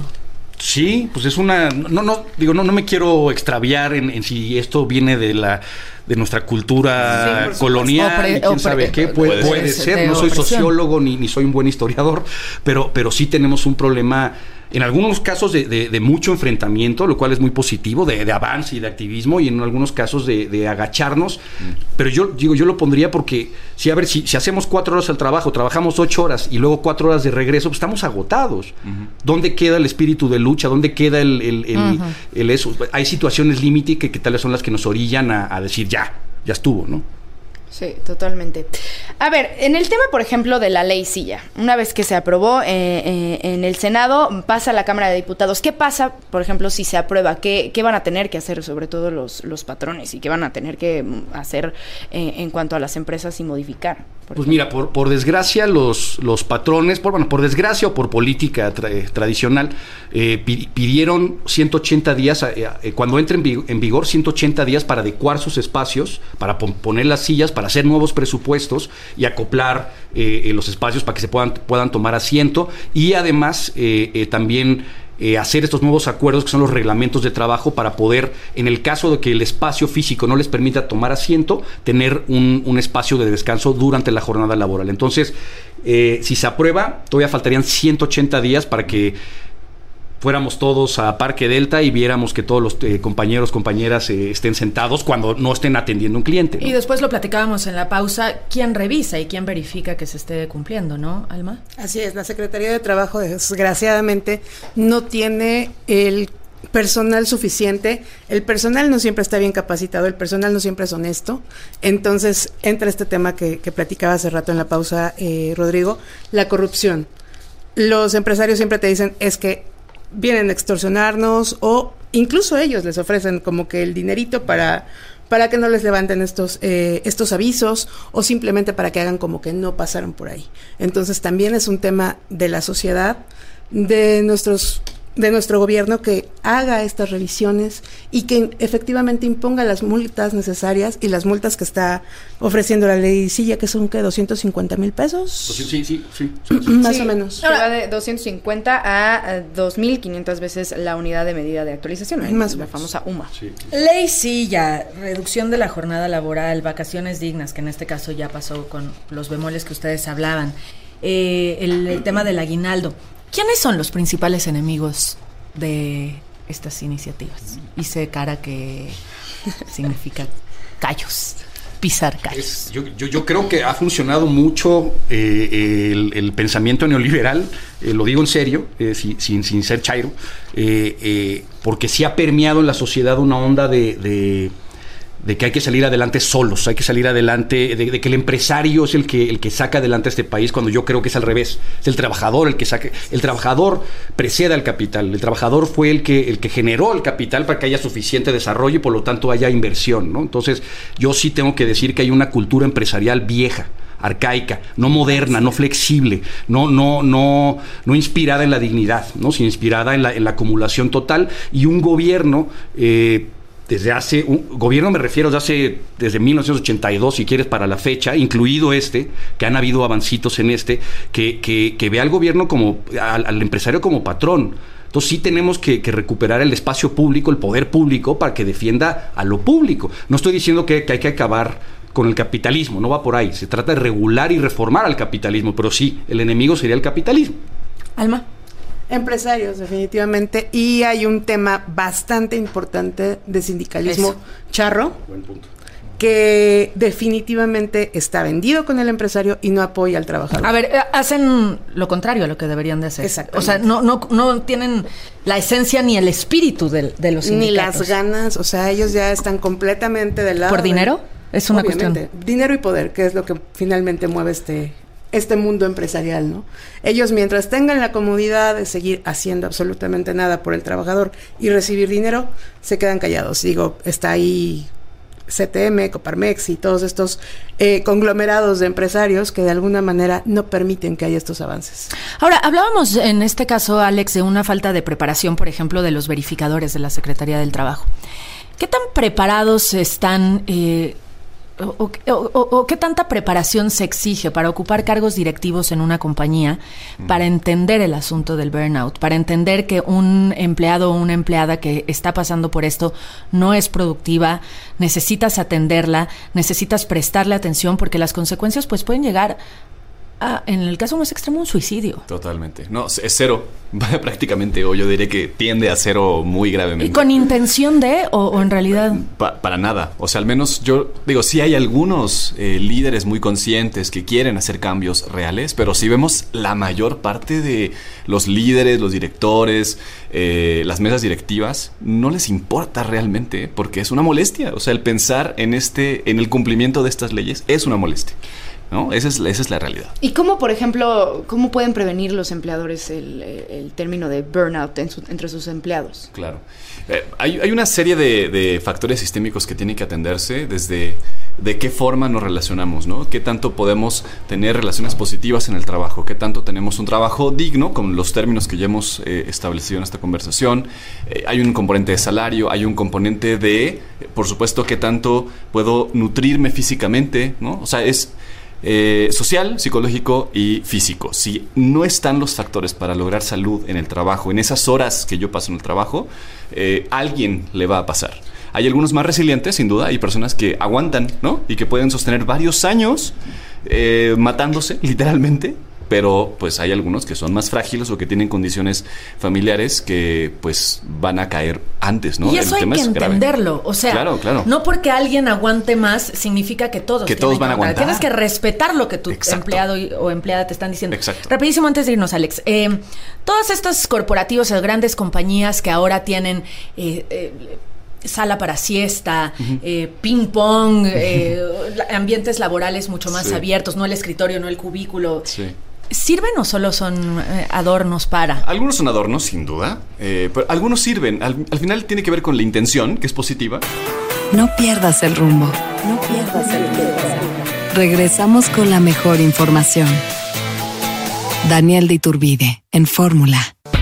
Sí, pues es una... No, no, digo, no, no me quiero extraviar en, en si esto viene de la de nuestra cultura sí, colonial, opre, quién opre, sabe qué, puede, puede, puede ser, no soy sociólogo ni, ni soy un buen historiador, pero, pero sí tenemos un problema, en algunos casos de, de, de mucho enfrentamiento, lo cual es muy positivo, de, de avance y de activismo, y en algunos casos de, de agacharnos, mm. pero yo digo, yo lo pondría porque, si a ver, si, si hacemos cuatro horas al trabajo, trabajamos ocho horas y luego cuatro horas de regreso, pues estamos agotados. Uh-huh. ¿Dónde queda el espíritu de lucha? ¿Dónde queda el, el, el, uh-huh. el eso? Hay situaciones límite que, que tal vez son las que nos orillan a, a decir, ya, ya estuvo, ¿no? Sí, totalmente. A ver, en el tema, por ejemplo, de la ley Silla, una vez que se aprobó eh, eh, en el Senado, pasa a la Cámara de Diputados. ¿Qué pasa, por ejemplo, si se aprueba? ¿Qué, qué van a tener que hacer, sobre todo los, los patrones? ¿Y qué van a tener que hacer eh, en cuanto a las empresas y modificar? Pues ejemplo? mira, por, por desgracia, los, los patrones, por, bueno, por desgracia o por política tra tradicional, eh, pidieron ciento ochenta días, eh, eh, cuando entre en, en vigor, ciento ochenta días para adecuar sus espacios, para poner las sillas, para hacer nuevos presupuestos y acoplar eh, los espacios para que se puedan, puedan tomar asiento, y además eh, eh, también eh, hacer estos nuevos acuerdos que son los reglamentos de trabajo para poder, en el caso de que el espacio físico no les permita tomar asiento, tener un, un espacio de descanso durante la jornada laboral. Entonces, eh, si se aprueba, todavía faltarían ciento ochenta días para que fuéramos todos a Parque Delta y viéramos que todos los eh, compañeros, compañeras eh, estén sentados cuando no estén atendiendo un cliente, ¿no? Y después lo platicábamos en la pausa, ¿quién revisa y quién verifica que se esté cumpliendo, no, Alma? Así es, la Secretaría de Trabajo, desgraciadamente, no tiene el personal suficiente. El personal no siempre está bien capacitado, el personal no siempre es honesto. Entonces entra este tema que, que platicaba hace rato en la pausa, eh, Rodrigo, la corrupción. Los empresarios siempre te dicen, es que vienen a extorsionarnos, o incluso ellos les ofrecen como que el dinerito para, para que no les levanten estos, eh, estos avisos, o simplemente para que hagan como que no pasaron por ahí. Entonces también es un tema de la sociedad, de nuestros de nuestro gobierno, que haga estas revisiones y que efectivamente imponga las multas necesarias, y las multas que está ofreciendo la ley Silla, que son, ¿qué? ¿doscientos cincuenta mil pesos? Sí, sí, sí, sí, sí, sí. Más sí, o menos. Que va de doscientos cincuenta a dos mil quinientas veces la unidad de medida de actualización, ¿eh? Más la famosa U M A. Sí. Ley Silla, reducción de la jornada laboral, vacaciones dignas, que en este caso ya pasó con los bemoles que ustedes hablaban, eh, el, el tema del aguinaldo. ¿Quiénes son los principales enemigos de estas iniciativas? Hice cara que significa callos, pisar callos. Es, yo, yo, yo creo que ha funcionado mucho eh, el, el pensamiento neoliberal, eh, lo digo en serio, eh, sin, sin, sin ser chairo, eh, eh, porque sí ha permeado en la sociedad una onda de, de de que hay que salir adelante solos, hay que salir adelante, de, de que el empresario es el que, el que saca adelante a este país, cuando yo creo que es al revés, es el trabajador el que saca, el trabajador precede al capital, el trabajador fue el que, el que generó el capital para que haya suficiente desarrollo y por lo tanto haya inversión, ¿no? Entonces yo sí tengo que decir que hay una cultura empresarial vieja, arcaica, no moderna, no flexible, no, no, no, no inspirada en la dignidad, ¿no? Sino inspirada en la, en la acumulación total, y un gobierno eh, desde hace, un gobierno me refiero desde hace, desde mil novecientos ochenta y dos, si quieres, para la fecha, incluido este, que han habido avancitos en este, que, que, que ve al gobierno como, al, al empresario como patrón. Entonces sí tenemos que, que recuperar el espacio público, el poder público, para que defienda a lo público. No estoy diciendo que, que hay que acabar con el capitalismo, no va por ahí. Se trata de regular y reformar al capitalismo, pero sí, el enemigo sería el capitalismo. Alma. Empresarios, definitivamente. Y hay un tema bastante importante de sindicalismo Eso. charro. Buen punto. Que definitivamente está vendido con el empresario y no apoya al trabajador. A ver, hacen lo contrario a lo que deberían de hacer. Exacto. O sea, no, no, no tienen la esencia ni el espíritu de, de los sindicatos. Ni las ganas, o sea, ellos ya están completamente del lado. ¿Por dinero? De, es una obviamente, cuestión. Dinero y poder, que es lo que finalmente mueve este... este mundo empresarial, ¿no? Ellos, mientras tengan la comodidad de seguir haciendo absolutamente nada por el trabajador y recibir dinero, se quedan callados. Digo, está ahí C T M, Coparmex y todos estos eh, conglomerados de empresarios que de alguna manera no permiten que haya estos avances. Ahora, hablábamos en este caso, Alex, de una falta de preparación, por ejemplo, de los verificadores de la Secretaría del Trabajo. ¿Qué tan preparados están... Eh, O, o, o, o qué tanta preparación se exige para ocupar cargos directivos en una compañía para entender el asunto del burnout, para entender que un empleado o una empleada que está pasando por esto no es productiva, necesitas atenderla, necesitas prestarle atención porque las consecuencias pues pueden llegar a, en el caso más extremo, un suicidio? Totalmente. No, es cero, prácticamente, o yo diría que tiende a cero muy gravemente. ¿Y con intención de, o, o en realidad? Pa, para nada. O sea, al menos yo digo, sí hay algunos eh, líderes muy conscientes que quieren hacer cambios reales, pero si vemos la mayor parte de los líderes, los directores, eh, las mesas directivas, no les importa realmente, porque es una molestia. O sea, el pensar en este, en el cumplimiento de estas leyes es una molestia, ¿no? Esa es, esa es la realidad. ¿Y cómo, por ejemplo, cómo pueden prevenir los empleadores el, el término de burnout en su, entre sus empleados? Claro. Eh, hay, hay una serie de, de factores sistémicos que tienen que atenderse desde de qué forma nos relacionamos, ¿no? Qué tanto podemos tener relaciones positivas en el trabajo, qué tanto tenemos un trabajo digno, con los términos que ya hemos eh, establecido en esta conversación. Eh, hay un componente de salario, hay un componente de, eh, por supuesto, qué tanto puedo nutrirme físicamente, ¿no? O sea, es... Eh, social, psicológico y físico. Si no están los factores para lograr salud en el trabajo, en esas horas que yo paso en el trabajo, eh, alguien le va a pasar. Hay algunos más resilientes, sin duda, hay personas que aguantan, ¿no? Y que pueden sostener varios años eh, matándose, literalmente. Pero pues hay algunos que son más frágiles o que tienen condiciones familiares que pues van a caer antes, ¿no? Y eso hay que entenderlo, o sea, claro, claro. no porque alguien aguante más significa que todos que todos van a aguantar. Tienes que respetar lo que tu Exacto. empleado o empleada te están diciendo. Exacto. Rapidísimo antes de irnos, Alex, eh, todos estos corporativos, las grandes compañías que ahora tienen eh, eh, sala para siesta, uh-huh. eh, ping pong, eh, ambientes laborales mucho más sí. abiertos, no el escritorio, no el cubículo. Sí. ¿Sirven o solo son eh, adornos para? Algunos son adornos, sin duda, eh, pero algunos sirven. Al, al final tiene que ver con la intención, que es positiva. No pierdas el rumbo. No pierdas el rumbo. Regresamos con la mejor información. Daniel de Iturbide, en Fórmula.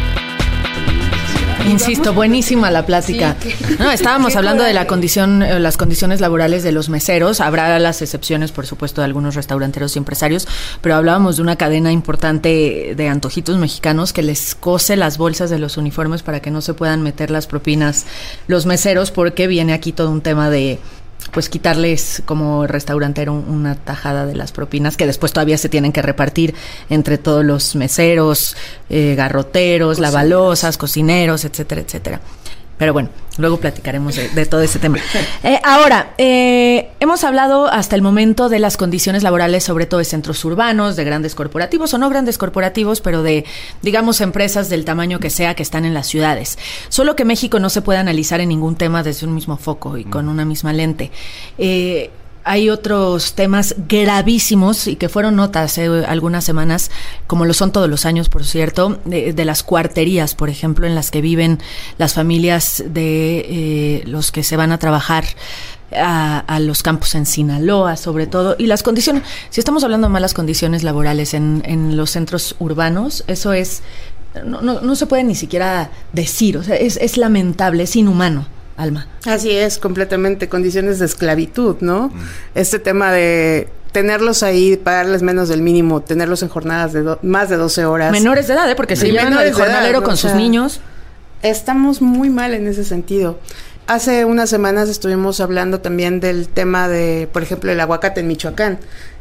Insisto, buenísima la plática. Sí, no, estábamos hablando de la condición, las condiciones laborales de los meseros. Habrá las excepciones, por supuesto, de algunos restauranteros y empresarios, pero hablábamos de una cadena importante de antojitos mexicanos que les cose las bolsas de los uniformes para que no se puedan meter las propinas los meseros, porque viene aquí todo un tema de pues quitarles como restaurantero una tajada de las propinas que después todavía se tienen que repartir entre todos los meseros, eh, garroteros, cocineros. lavalosas, cocineros, etcétera, etcétera. Pero bueno, Luego platicaremos de, de todo ese tema. Eh, ahora, eh, hemos hablado hasta el momento de las condiciones laborales, sobre todo de centros urbanos, de grandes corporativos o no grandes corporativos, pero de, digamos, empresas del tamaño que sea que están en las ciudades. Solo que México no se puede analizar en ningún tema desde un mismo foco y con una misma lente. Eh, Hay otros temas gravísimos y que fueron notas hace algunas semanas, como lo son todos los años, por cierto, de, de las cuarterías, por ejemplo, en las que viven las familias de eh, los que se van a trabajar a, a los campos en Sinaloa, sobre todo, y las condiciones. Si estamos hablando de malas condiciones laborales en, en los centros urbanos, eso es, no, no, no se puede ni siquiera decir, o sea, es, es lamentable, es inhumano. Alma. Así es, completamente, condiciones de esclavitud, ¿no? Mm. Este tema de tenerlos ahí, pagarles menos del mínimo, tenerlos en jornadas de do- más de doce horas. Menores de edad, ¿eh? Porque se llevan al jornalero edad, con o sea, sus niños. Estamos muy mal en ese sentido. Hace unas semanas estuvimos hablando también del tema de, por ejemplo, el aguacate en Michoacán.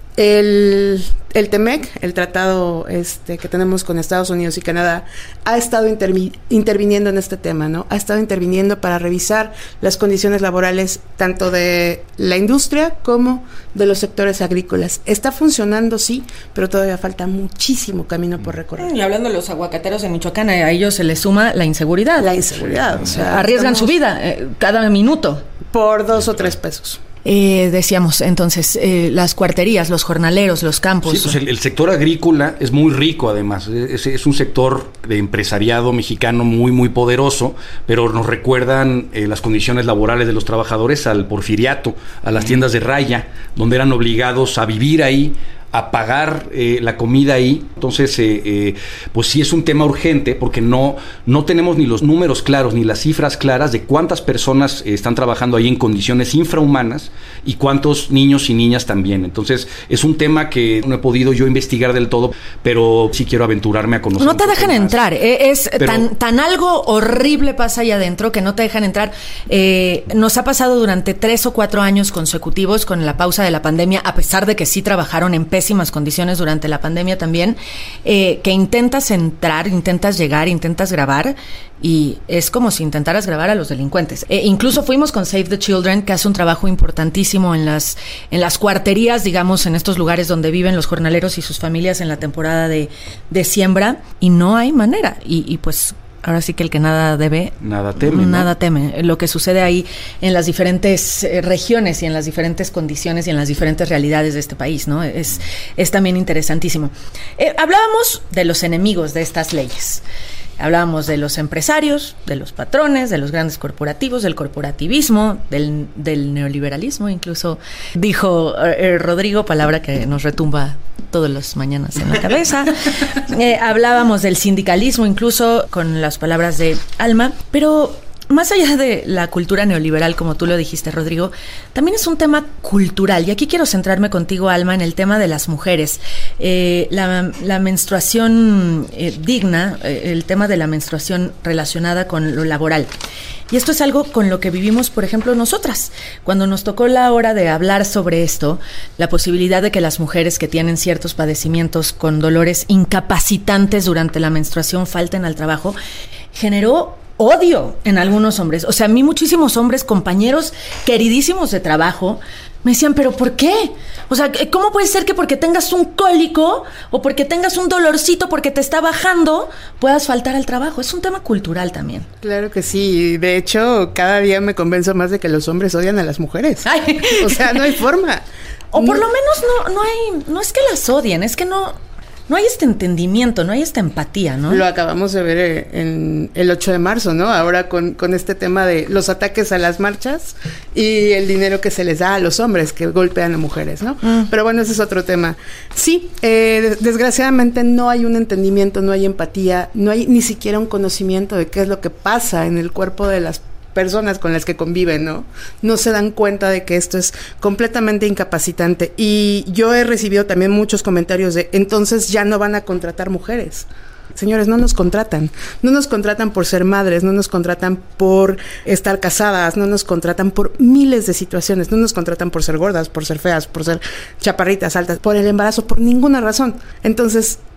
El, el Temec, el tratado este que tenemos con Estados Unidos y Canadá, ha estado intervi- interviniendo en este tema, ¿no? Ha estado interviniendo para revisar las condiciones laborales tanto de la industria como de los sectores agrícolas. Está funcionando, sí, pero todavía falta muchísimo camino por recorrer. Y hablando de los aguacateros en Michoacán, a ellos se les suma la inseguridad. La inseguridad, o sea, arriesgan su vida eh, cada minuto. Por dos o tres pesos. Eh, decíamos entonces, eh, las cuarterías, los jornaleros, los campos. Sí, pues el, el sector agrícola es muy rico además, es, es un sector de empresariado mexicano muy muy poderoso, pero nos recuerdan eh, las condiciones laborales de los trabajadores al porfiriato, a las tiendas de raya, donde eran obligados a vivir ahí, a pagar eh, la comida ahí. Entonces, eh, eh, pues sí es un tema urgente porque no, no tenemos ni los números claros ni las cifras claras de cuántas personas eh, están trabajando ahí en condiciones infrahumanas y cuántos niños y niñas también. Entonces, es un tema que no he podido yo investigar del todo, pero sí quiero aventurarme a conocer. No te dejan entrar, eh, es pero, tan, tan algo horrible pasa ahí adentro que no te dejan entrar. Eh, nos ha pasado durante tres o cuatro años consecutivos con la pausa de la pandemia, a pesar de que sí trabajaron en pésimas condiciones durante la pandemia también, eh, que intentas entrar, intentas llegar, intentas grabar y es como si intentaras grabar a los delincuentes. Eh, incluso fuimos con Save the Children, que hace un trabajo importantísimo en las, en las cuarterías, digamos, en estos lugares donde viven los jornaleros y sus familias en la temporada de, de siembra, y no hay manera. Y, y pues ahora sí que el que nada debe, nada teme. Nada ¿no? teme. Lo que sucede ahí en las diferentes eh, regiones y en las diferentes condiciones y en las diferentes realidades de este país, ¿no? Es, es también interesantísimo. Eh, hablábamos de los enemigos de estas leyes. Hablábamos de los empresarios, de los patrones, de los grandes corporativos, del corporativismo, del, del neoliberalismo, incluso dijo eh, Rodrigo, palabra que nos retumba todas las mañanas en la cabeza. Eh, hablábamos del sindicalismo, incluso con las palabras de Alma, pero más allá de la cultura neoliberal, como tú lo dijiste, Rodrigo, también es un tema cultural. Y aquí quiero centrarme contigo, Alma, en el tema de las mujeres. Eh, la, la menstruación eh, digna, eh, el tema de la menstruación relacionada con lo laboral. Y esto es algo con lo que vivimos, por ejemplo, nosotras. Cuando nos tocó la hora de hablar sobre esto, la posibilidad de que las mujeres que tienen ciertos padecimientos con dolores incapacitantes durante la menstruación falten al trabajo, generó odio en algunos hombres. O sea, a mí muchísimos hombres, compañeros queridísimos de trabajo, me decían, ¿pero por qué? O sea, ¿cómo puede ser que porque tengas un cólico o porque tengas un dolorcito porque te está bajando puedas faltar al trabajo? Es un tema cultural también. Claro que sí. De hecho, cada día me convenzo más de que los hombres odian a las mujeres. Ay. O sea, no hay forma. O por lo menos no, no hay, no es que las odien, es que no... No hay este entendimiento, no hay esta empatía, ¿no? Lo acabamos de ver en el ocho de marzo, ¿no? Ahora con, con este tema de los ataques a las marchas y el dinero que se les da a los hombres que golpean a mujeres, ¿no? Mm. Pero bueno, ese es otro tema. Sí, eh, desgraciadamente no hay un entendimiento, no hay empatía, no hay ni siquiera un conocimiento de qué es lo que pasa en el cuerpo de las personas con las que conviven, ¿no? No se dan cuenta de que esto es completamente incapacitante. Y yo he recibido también muchos comentarios de, entonces ya no van a contratar mujeres. Señores, no nos contratan. No nos contratan por ser madres, no nos contratan por estar casadas, no nos contratan por miles de situaciones, no nos contratan por ser gordas, por ser feas, por ser chaparritas, altas, por el embarazo, por ninguna razón. Entonces,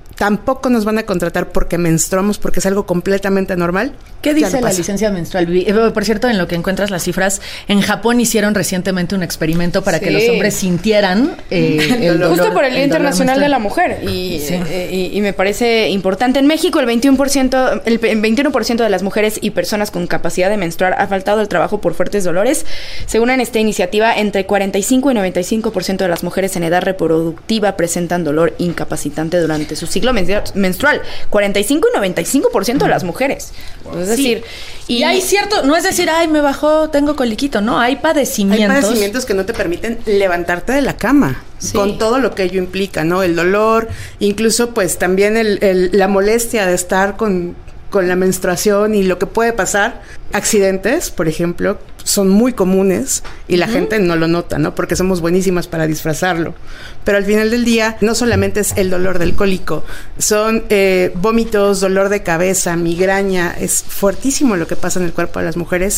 tampoco nos van a contratar porque menstruamos, porque es algo completamente normal. ¿Qué dice no la licencia menstrual? Por cierto, en lo que encuentras las cifras, en Japón hicieron recientemente un experimento para sí. que los hombres sintieran eh, el dolor. Justo por el Día el Internacional de la Mujer. Y, sí. eh, y, y me parece importante. En México, el veintiuno por ciento, el veintiuno por ciento de las mujeres y personas con capacidad de menstruar ha faltado al trabajo por fuertes dolores. Según en esta iniciativa, entre cuarenta y cinco y noventa y cinco por ciento de las mujeres en edad reproductiva presentan dolor incapacitante durante su ciclo menstrual. cuarenta y cinco y noventa y cinco por ciento de las mujeres. Wow. Es decir, sí. y, y hay cierto, no es decir, ay, me bajó, tengo coliquito, no, hay padecimientos. Hay padecimientos que no te permiten levantarte de la cama, sí. con todo lo que ello implica, ¿no? El dolor, incluso pues también el, el, la molestia de estar con, con la menstruación y lo que puede pasar. Accidentes, por ejemplo, son muy comunes y la uh-huh. gente no lo nota, ¿no? Porque somos buenísimas para disfrazarlo. Pero al final del día, no solamente es el dolor del cólico, son eh, vómitos, dolor de cabeza, migraña. Es fuertísimo lo que pasa en el cuerpo de las mujeres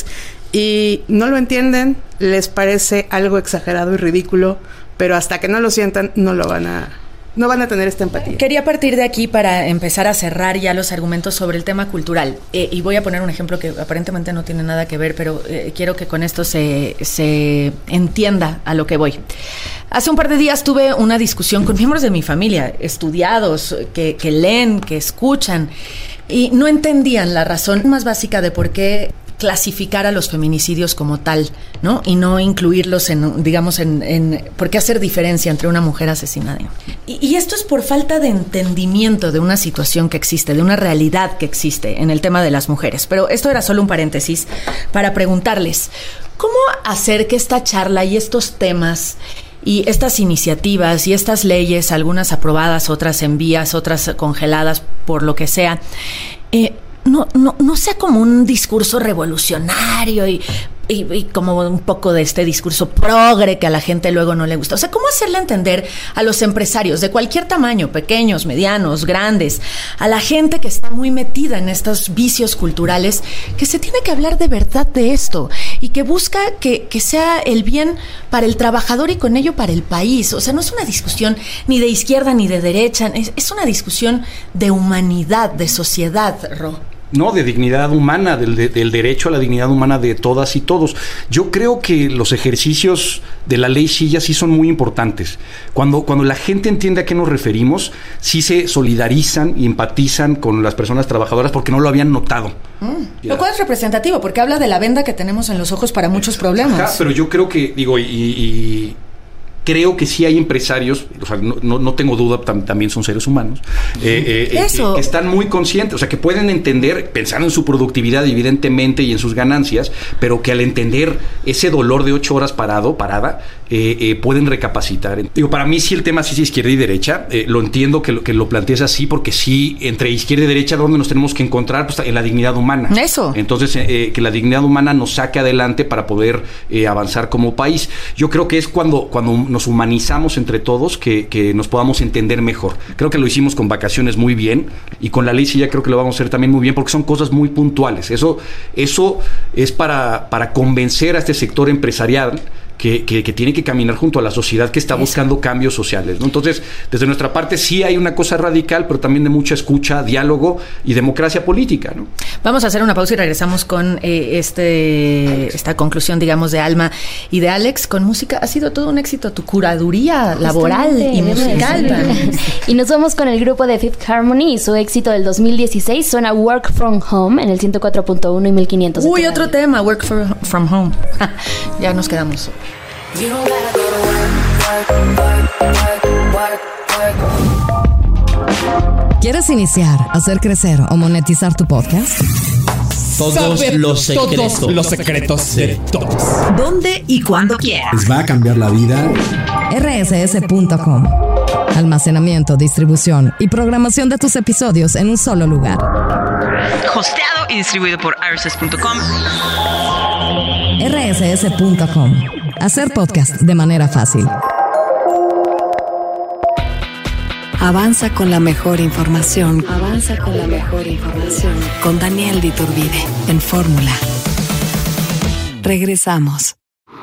y no lo entienden, les parece algo exagerado y ridículo, pero hasta que no lo sientan, no lo van a... no van a tener esta empatía. Quería partir de aquí para empezar a cerrar ya los argumentos sobre el tema cultural. Eh, y voy a poner un ejemplo que aparentemente no tiene nada que ver, pero eh, quiero que con esto se, se entienda a lo que voy. Hace un par de días tuve una discusión con miembros de mi familia, estudiados, que, que leen, que escuchan, y no entendían la razón más básica de por qué clasificar a los feminicidios como tal, ¿no? Y no incluirlos en, digamos, en, en ¿por qué hacer diferencia entre una mujer asesinada? Y, y esto es por falta de entendimiento de una situación que existe, de una realidad que existe en el tema de las mujeres. Pero esto era solo un paréntesis para preguntarles, ¿cómo hacer que esta charla y estos temas y estas iniciativas y estas leyes, algunas aprobadas, otras en vías, otras congeladas, por lo que sea, eh, No, no, no sea como un discurso revolucionario y, y, y como un poco de este discurso progre que a la gente luego no le gusta? O sea, ¿cómo hacerle entender a los empresarios de cualquier tamaño, pequeños, medianos, grandes, a la gente que está muy metida en estos vicios culturales, que se tiene que hablar de verdad de esto y que busca que, que sea el bien para el trabajador y con ello para el país? O sea, no es una discusión ni de izquierda ni de derecha, es, es una discusión de humanidad, de sociedad, Ro. No, de dignidad humana, del, de, del derecho a la dignidad humana de todas y todos. Yo creo que los ejercicios de la ley Silla sí son muy importantes. Cuando, cuando la gente entiende a qué nos referimos, sí se solidarizan y empatizan con las personas trabajadoras porque no lo habían notado. Mm. Lo cual es representativo, porque habla de la venda que tenemos en los ojos para muchos problemas. Ajá, pero yo creo que, digo, y... y creo que sí hay empresarios, o sea, no, no, no tengo duda, tam, también son seres humanos, eh, eh, Eso. Que, que están muy conscientes, o sea, que pueden entender, pensar en su productividad evidentemente y en sus ganancias, pero que al entender ese dolor de ocho horas parado, parada, eh, eh, pueden recapacitar. Digo, para mí sí el tema sí es izquierda y derecha, eh, lo entiendo que lo, que lo plantees así, porque sí, entre izquierda y derecha, ¿dónde nos tenemos que encontrar? Pues en la dignidad humana. Eso. Entonces, eh, que la dignidad humana nos saque adelante para poder eh, avanzar como país. Yo creo que es cuando, cuando nos humanizamos entre todos que, que nos podamos entender mejor. Creo que lo hicimos con vacaciones muy bien y con la ley sí ya creo que lo vamos a hacer también muy bien porque son cosas muy puntuales. Eso, eso es para, para convencer a este sector empresarial Que, que, que tiene que caminar junto a la sociedad que está buscando cambios sociales, ¿no? Entonces, desde nuestra parte sí hay una cosa radical, pero también de mucha escucha, diálogo y democracia política, ¿no? Vamos a hacer una pausa y regresamos con eh, este esta conclusión, digamos, de Alma y de Alex con música. Ha sido todo un éxito tu curaduría laboral y musical. Y nos vamos con el grupo de Fifth Harmony y su éxito del dos mil dieciséis. Suena Work From Home en el ciento cuatro punto uno y mil quinientos. Uy, otro tema, Work for, From Home. Ya nos quedamos. You don't gotta go to work, work, work, work, work. ¿Quieres iniciar, hacer crecer o monetizar tu podcast? Todos Saber los secretos. Todos los secretos de todos. ¿Dónde y cuándo quieras? Les va a cambiar la vida. R S S punto com. Almacenamiento, distribución y programación de tus episodios en un solo lugar. Hosteado y distribuido por R S S punto com. R S S punto com. Hacer podcast de manera fácil. Avanza con la mejor información. Avanza con la mejor información. Con Daniel de Iturbide en Fórmula. Regresamos.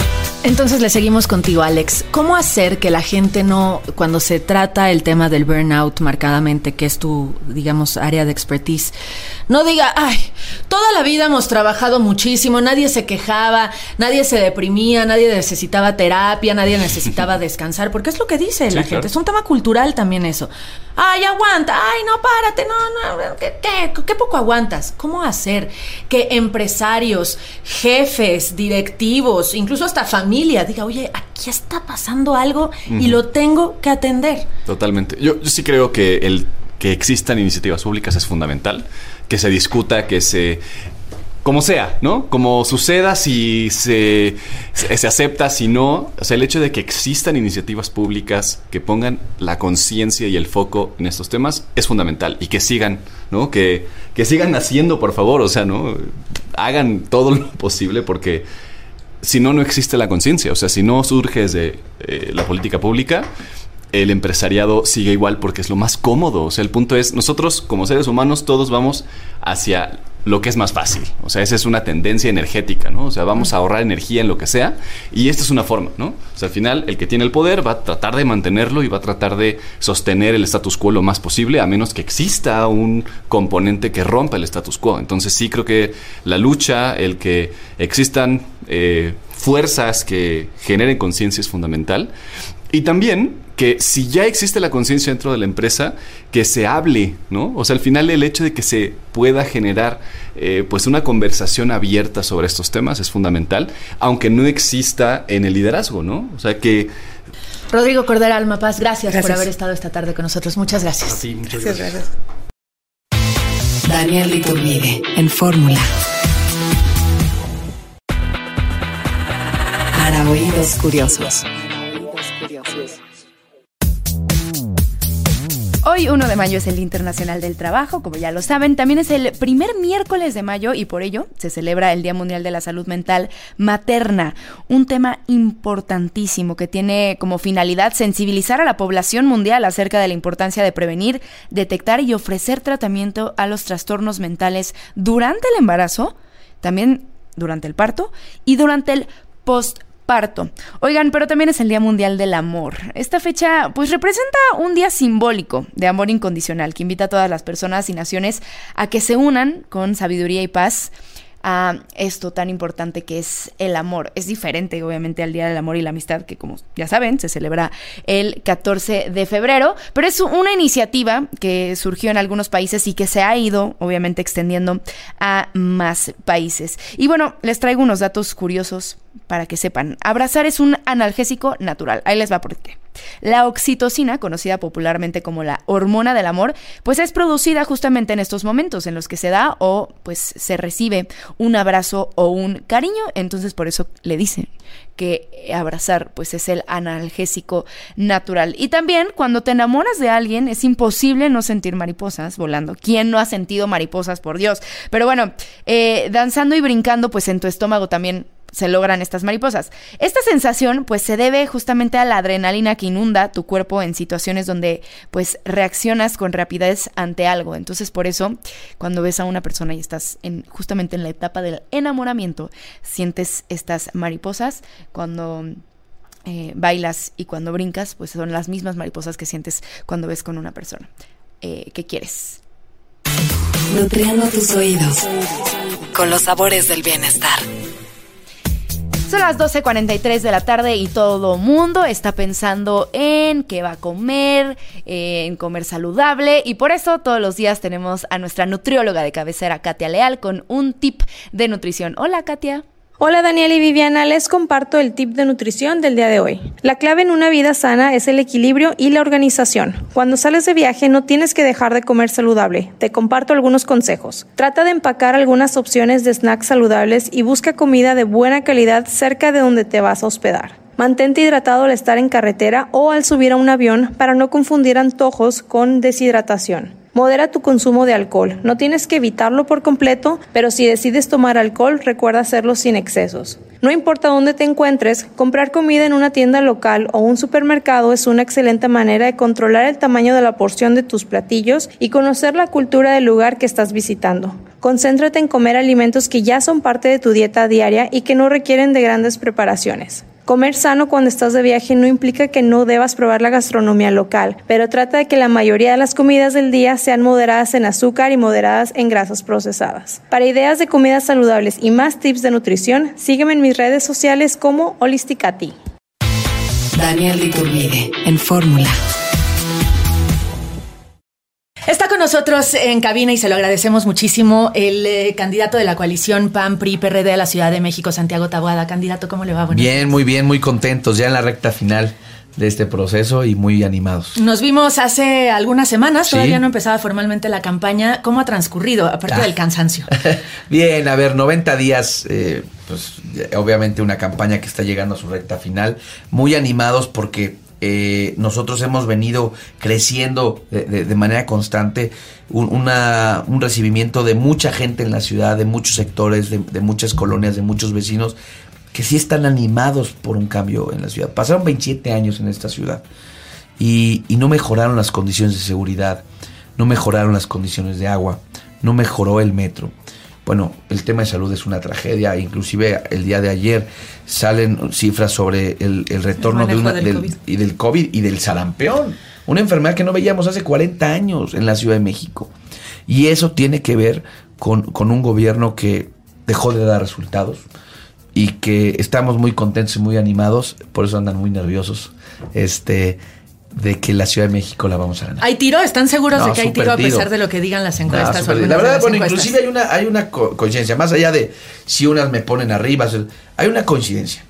Entonces le seguimos contigo, Alex. ¿Cómo hacer que la gente no, cuando se trata el tema del burnout marcadamente, que es tu, digamos, área de expertise, no diga, ay, toda la vida hemos trabajado muchísimo, nadie se quejaba, nadie se deprimía, nadie necesitaba terapia, nadie necesitaba descansar, porque es lo que dice Sí, la claro. gente. Es un tema cultural también eso. Ay, aguanta, ay, no, párate, no, no, ¿qué, qué, qué poco aguantas? ¿Cómo hacer que empresarios, jefes, directivos, incluso hasta familia, diga, oye, aquí está pasando algo y Ujú. lo tengo que atender? Totalmente. Yo, yo sí creo que el que existan iniciativas públicas es fundamental, que se discuta, que se... como sea, ¿no? Como suceda, si se, se, se acepta, si no. O sea, el hecho de que existan iniciativas públicas que pongan la conciencia y el foco en estos temas es fundamental. Y que sigan, ¿no? Que, que sigan haciendo, por favor. O sea, ¿no? Hagan todo lo posible porque si no, no existe la conciencia. O sea, si no surge desde eh, la política pública, el empresariado sigue igual porque es lo más cómodo. O sea, el punto es, nosotros como seres humanos todos vamos hacia lo que es más fácil. O sea, esa es una tendencia energética, ¿no? O sea, vamos a ahorrar energía en lo que sea y esta es una forma, ¿no? O sea, al final el que tiene el poder va a tratar de mantenerlo y va a tratar de sostener el status quo lo más posible, a menos que exista un componente que rompa el status quo. Entonces sí creo que la lucha, el que existan eh, fuerzas que generen conciencia es fundamental. Y también que si ya existe la conciencia dentro de la empresa, que se hable, ¿no? O sea, al final el hecho de que se pueda generar eh, pues una conversación abierta sobre estos temas es fundamental, aunque no exista en el liderazgo, ¿no? O sea, que... Rodrigo Cordera, Alma Paz, gracias, Gracias. por haber estado esta tarde con nosotros. Muchas gracias. A ti, muchas Gracias, gracias. gracias. Daniel Iturbide, en Fórmula. Para oídos curiosos. Hoy, uno de mayo, es el Día Internacional del Trabajo, como ya lo saben. También es el primer miércoles de mayo y por ello se celebra el Día Mundial de la Salud Mental Materna, un tema importantísimo que tiene como finalidad sensibilizar a la población mundial acerca de la importancia de prevenir, detectar y ofrecer tratamiento a los trastornos mentales durante el embarazo, también durante el parto y durante el postparto. Parto. Oigan, pero también es el Día Mundial del Amor. Esta fecha pues representa un día simbólico de amor incondicional que invita a todas las personas y naciones a que se unan con sabiduría y paz a esto tan importante que es el amor. Es diferente, obviamente, al Día del Amor y la Amistad, que como ya saben, se celebra el catorce de febrero, pero es una iniciativa que surgió en algunos países y que se ha ido, obviamente, extendiendo a más países. Y bueno, les traigo unos datos curiosos para que sepan. Abrazar es un analgésico natural. Ahí les va por qué. La oxitocina, conocida popularmente como la hormona del amor, pues es producida justamente en estos momentos en los que se da o pues se recibe un abrazo o un cariño. Entonces por eso le dicen que abrazar pues es el analgésico natural. Y también cuando te enamoras de alguien es imposible no sentir mariposas volando. ¿Quién no ha sentido mariposas, por Dios? Pero bueno, eh, danzando y brincando pues en tu estómago también se logran estas mariposas. Esta sensación pues se debe justamente a la adrenalina que inunda tu cuerpo en situaciones donde pues reaccionas con rapidez ante algo. Entonces por eso cuando ves a una persona y estás en, justamente en la etapa del enamoramiento, sientes estas mariposas. Cuando eh, bailas y cuando brincas pues son las mismas mariposas que sientes cuando ves con una persona eh, que quieres. Nutriendo tus oídos con los sabores del bienestar. Son las doce cuarenta y tres de la tarde y todo mundo está pensando en qué va a comer, eh, en comer saludable, y por eso todos los días tenemos a nuestra nutrióloga de cabecera, Katia Leal, con un tip de nutrición. Hola, Katia. Hola Daniel y Viviana, les comparto el tip de nutrición del día de hoy. La clave en una vida sana es el equilibrio y la organización. Cuando sales de viaje no tienes que dejar de comer saludable. Te comparto algunos consejos. Trata de empacar algunas opciones de snacks saludables y busca comida de buena calidad cerca de donde te vas a hospedar. Mantente hidratado al estar en carretera o al subir a un avión para no confundir antojos con deshidratación. Modera tu consumo de alcohol. No tienes que evitarlo por completo, pero si decides tomar alcohol, recuerda hacerlo sin excesos. No importa dónde te encuentres, comprar comida en una tienda local o un supermercado es una excelente manera de controlar el tamaño de la porción de tus platillos y conocer la cultura del lugar que estás visitando. Concéntrate en comer alimentos que ya son parte de tu dieta diaria y que no requieren de grandes preparaciones. Comer sano cuando estás de viaje no implica que no debas probar la gastronomía local, pero trata de que la mayoría de las comidas del día sean moderadas en azúcar y moderadas en grasas procesadas. Para ideas de comidas saludables y más tips de nutrición, sígueme en mis redes sociales como Holisticati. Daniel de Iturbide, en Fórmula. Está con nosotros en cabina y se lo agradecemos muchísimo el eh, candidato de la coalición P A N P R I P R D a la Ciudad de México, Santiago Taboada. Candidato, ¿cómo le va? Buenos bien, días. Muy bien, muy contentos ya en la recta final de este proceso y muy animados. Nos vimos hace algunas semanas, ¿Sí? Todavía no empezaba formalmente la campaña. ¿Cómo ha transcurrido, aparte ah. del cansancio? Bien, a ver, noventa días, eh, pues obviamente una campaña que está llegando a su recta final, muy animados porque Eh, nosotros hemos venido creciendo de, de, de manera constante, un, una, un recibimiento de mucha gente en la ciudad, de muchos sectores, de, de muchas colonias, de muchos vecinos, que sí están animados por un cambio en la ciudad. Pasaron veintisiete años en esta ciudad y, y no mejoraron las condiciones de seguridad, no mejoraron las condiciones de agua, no mejoró el metro. Bueno, el tema de salud es una tragedia, inclusive el día de ayer salen cifras sobre el, el retorno el de una, del, del, COVID. Y del COVID y del sarampión, una enfermedad que no veíamos hace cuarenta años en la Ciudad de México. Y eso tiene que ver con, con un gobierno que dejó de dar resultados y que estamos muy contentos y muy animados, por eso andan muy nerviosos, este... de que la Ciudad de México la vamos a ganar. ¿Hay tiro? ¿Están seguros no, de que hay tiro, tiro a pesar de lo que digan las encuestas? No, o la verdad, bueno, encuestas? inclusive hay una, hay una co- coincidencia, más allá de si unas me ponen arriba, hay una coincidencia.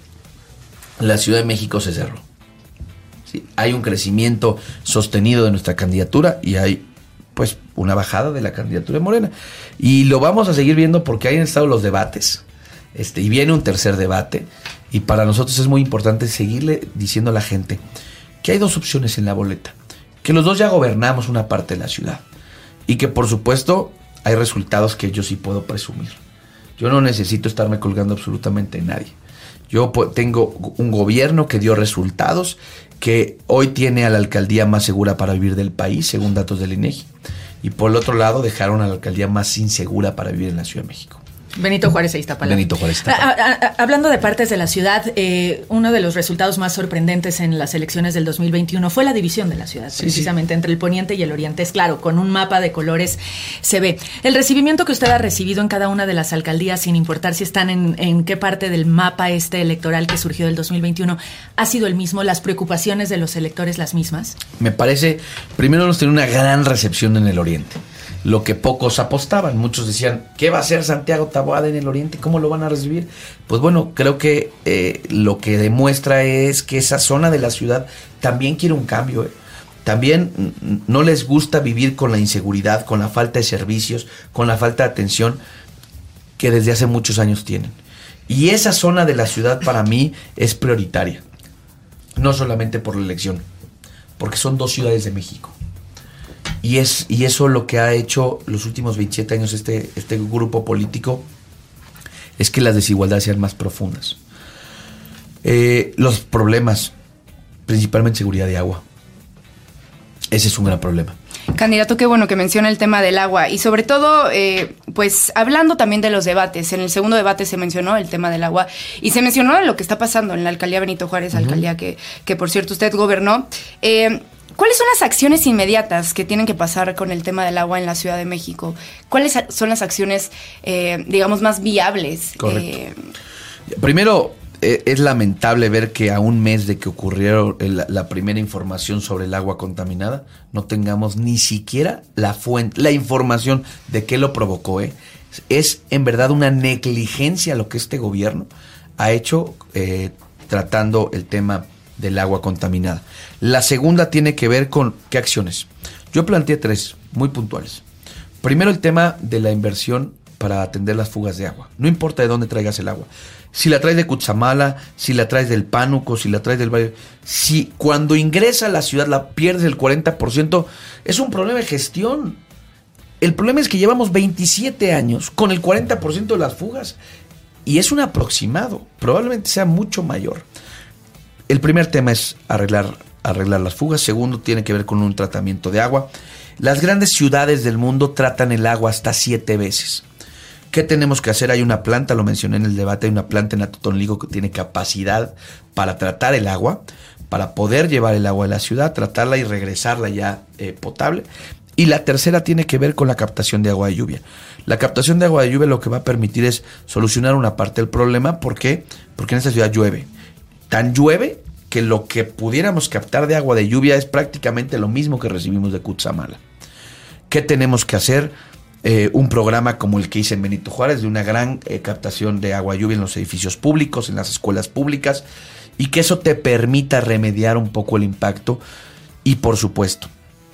La Ciudad de México se cerró. ¿Sí? Hay un crecimiento sostenido de nuestra candidatura y hay pues una bajada de la candidatura de Morena. Y lo vamos a seguir viendo porque ahí han estado los debates. Este, y viene un tercer debate. Y para nosotros es muy importante seguirle diciendo a la gente que hay dos opciones en la boleta, que los dos ya gobernamos una parte de la ciudad y que por supuesto hay resultados que yo sí puedo presumir. Yo no necesito estarme colgando absolutamente de nadie. Yo tengo un gobierno que dio resultados, que hoy tiene a la alcaldía más segura para vivir del país, según datos del INEGI, y por el otro lado dejaron a la alcaldía más insegura para vivir en la Ciudad de México. Benito Juárez e Iztapalapa. Benito Juárez e Iztapalapa. A, a, a, hablando de partes de la ciudad, eh, uno de los resultados más sorprendentes en las elecciones del dos mil veintiuno fue la división de la ciudad, sí, precisamente sí. entre el poniente y el oriente. Es claro, con un mapa de colores se ve. El recibimiento que usted ha recibido en cada una de las alcaldías, sin importar si están en, en qué parte del mapa este electoral que surgió del dos mil veintiuno, ¿ha sido el mismo? ¿Las preocupaciones de los electores las mismas? Me parece, primero nos tiene una gran recepción en el oriente. Lo que pocos apostaban. Muchos decían, ¿qué va a hacer Santiago Taboada en el oriente? ¿Cómo lo van a recibir? Pues bueno, creo que eh, lo que demuestra es que esa zona de la ciudad también quiere un cambio. Eh. También no les gusta vivir con la inseguridad, con la falta de servicios, con la falta de atención que desde hace muchos años tienen. Y esa zona de la ciudad para mí es prioritaria. No solamente por la elección, porque son dos ciudades de México. Y, es, y eso lo que ha hecho los últimos veintisiete años este, este grupo político es que las desigualdades sean más profundas. Eh, los problemas, principalmente seguridad de agua. Ese es un gran problema. Candidato, qué bueno que menciona el tema del agua y sobre todo, eh, pues hablando también de los debates. En el segundo debate se mencionó el tema del agua y se mencionó lo que está pasando en la alcaldía Benito Juárez, uh-huh. alcaldía que, que por cierto usted gobernó. Eh, ¿Cuáles son las acciones inmediatas que tienen que pasar con el tema del agua en la Ciudad de México? ¿Cuáles son las acciones, eh, digamos, más viables? Correcto. Eh, Primero, eh, es lamentable ver que a un mes de que ocurrió la, la primera información sobre el agua contaminada, no tengamos ni siquiera la fuente, la información de qué lo provocó. ¿eh? Es en verdad una negligencia lo que este gobierno ha hecho eh, tratando el tema del agua contaminada. La segunda tiene que ver con qué acciones. Yo planteé tres muy puntuales. Primero, el tema de la inversión para atender las fugas de agua. No importa de dónde traigas el agua. Si la traes de Cutzamala, si la traes del Pánuco, si la traes del Valle. Si cuando ingresa a la ciudad la pierdes el cuarenta por ciento, es un problema de gestión. El problema es que llevamos veintisiete años con el cuarenta por ciento de las fugas. Y es un aproximado. Probablemente sea mucho mayor. El primer tema es arreglar, arreglar las fugas. Segundo, tiene que ver con un tratamiento de agua. Las grandes ciudades del mundo tratan el agua hasta siete veces. ¿Qué tenemos que hacer? Hay una planta, lo mencioné en el debate, hay una planta en Atotonilco que tiene capacidad para tratar el agua, para poder llevar el agua a la ciudad, tratarla y regresarla ya eh, potable. Y la tercera tiene que ver con la captación de agua de lluvia. La captación de agua de lluvia lo que va a permitir es solucionar una parte del problema. ¿Por qué? Porque en esta ciudad llueve. Tan llueve que lo que pudiéramos captar de agua de lluvia es prácticamente lo mismo que recibimos de Cutzamala. ¿Qué tenemos que hacer? Eh, un programa como el que hice en Benito Juárez, de una gran eh, captación de agua lluvia en los edificios públicos, en las escuelas públicas, y que eso te permita remediar un poco el impacto. Y por supuesto,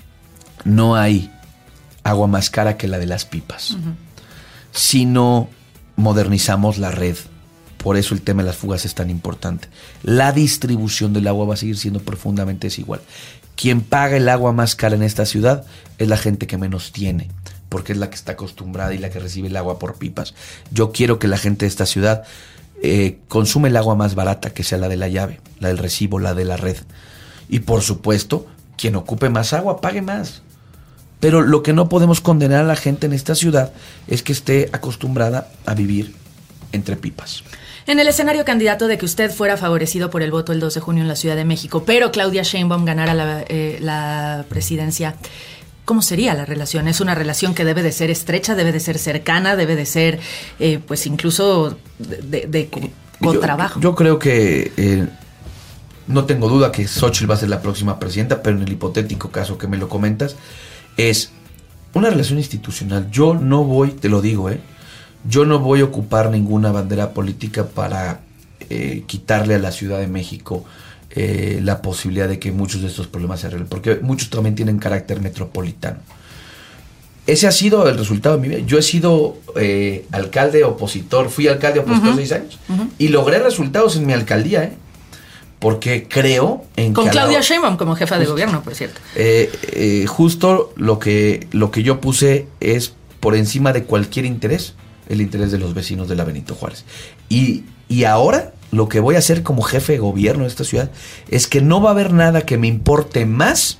no hay agua más cara que la de las pipas. Uh-huh. Si no modernizamos la red, por eso el tema de las fugas es tan importante. La distribución del agua va a seguir siendo profundamente desigual. Quien paga el agua más cara en esta ciudad es la gente que menos tiene, porque es la que está acostumbrada y la que recibe el agua por pipas. Yo quiero que la gente de esta ciudad eh, consume el agua más barata, que sea la de la llave, la del recibo, la de la red. Y por supuesto, quien ocupe más agua, pague más. Pero lo que no podemos condenar a la gente en esta ciudad es que esté acostumbrada a vivir entre pipas. En el escenario, candidato, de que usted fuera favorecido por el voto el dos de junio en la Ciudad de México, pero Claudia Sheinbaum ganara la, eh, la presidencia, ¿cómo sería la relación? ¿Es una relación que debe de ser estrecha, debe de ser cercana, debe de ser, eh, pues, incluso de, de, de con, con yo, trabajo? Yo creo que eh, no tengo duda que Xóchitl va a ser la próxima presidenta, pero en el hipotético caso que me lo comentas, es una relación institucional. Yo no voy, te lo digo, eh, yo no voy a ocupar ninguna bandera política para eh, quitarle a la Ciudad de México eh, la posibilidad de que muchos de estos problemas se arreglen, porque muchos también tienen carácter metropolitano. Ese ha sido el resultado de mi vida. Yo he sido eh, alcalde opositor, fui alcalde opositor uh-huh. seis años uh-huh. y logré resultados en mi alcaldía, ¿eh? Porque creo en con que Claudia la, Sheinbaum como jefa justo, de gobierno, por cierto. Eh, eh, justo lo que, lo que yo puse es por encima de cualquier interés, el interés de los vecinos de la Benito Juárez. Y, y ahora lo que voy a hacer como jefe de gobierno de esta ciudad es que no va a haber nada que me importe más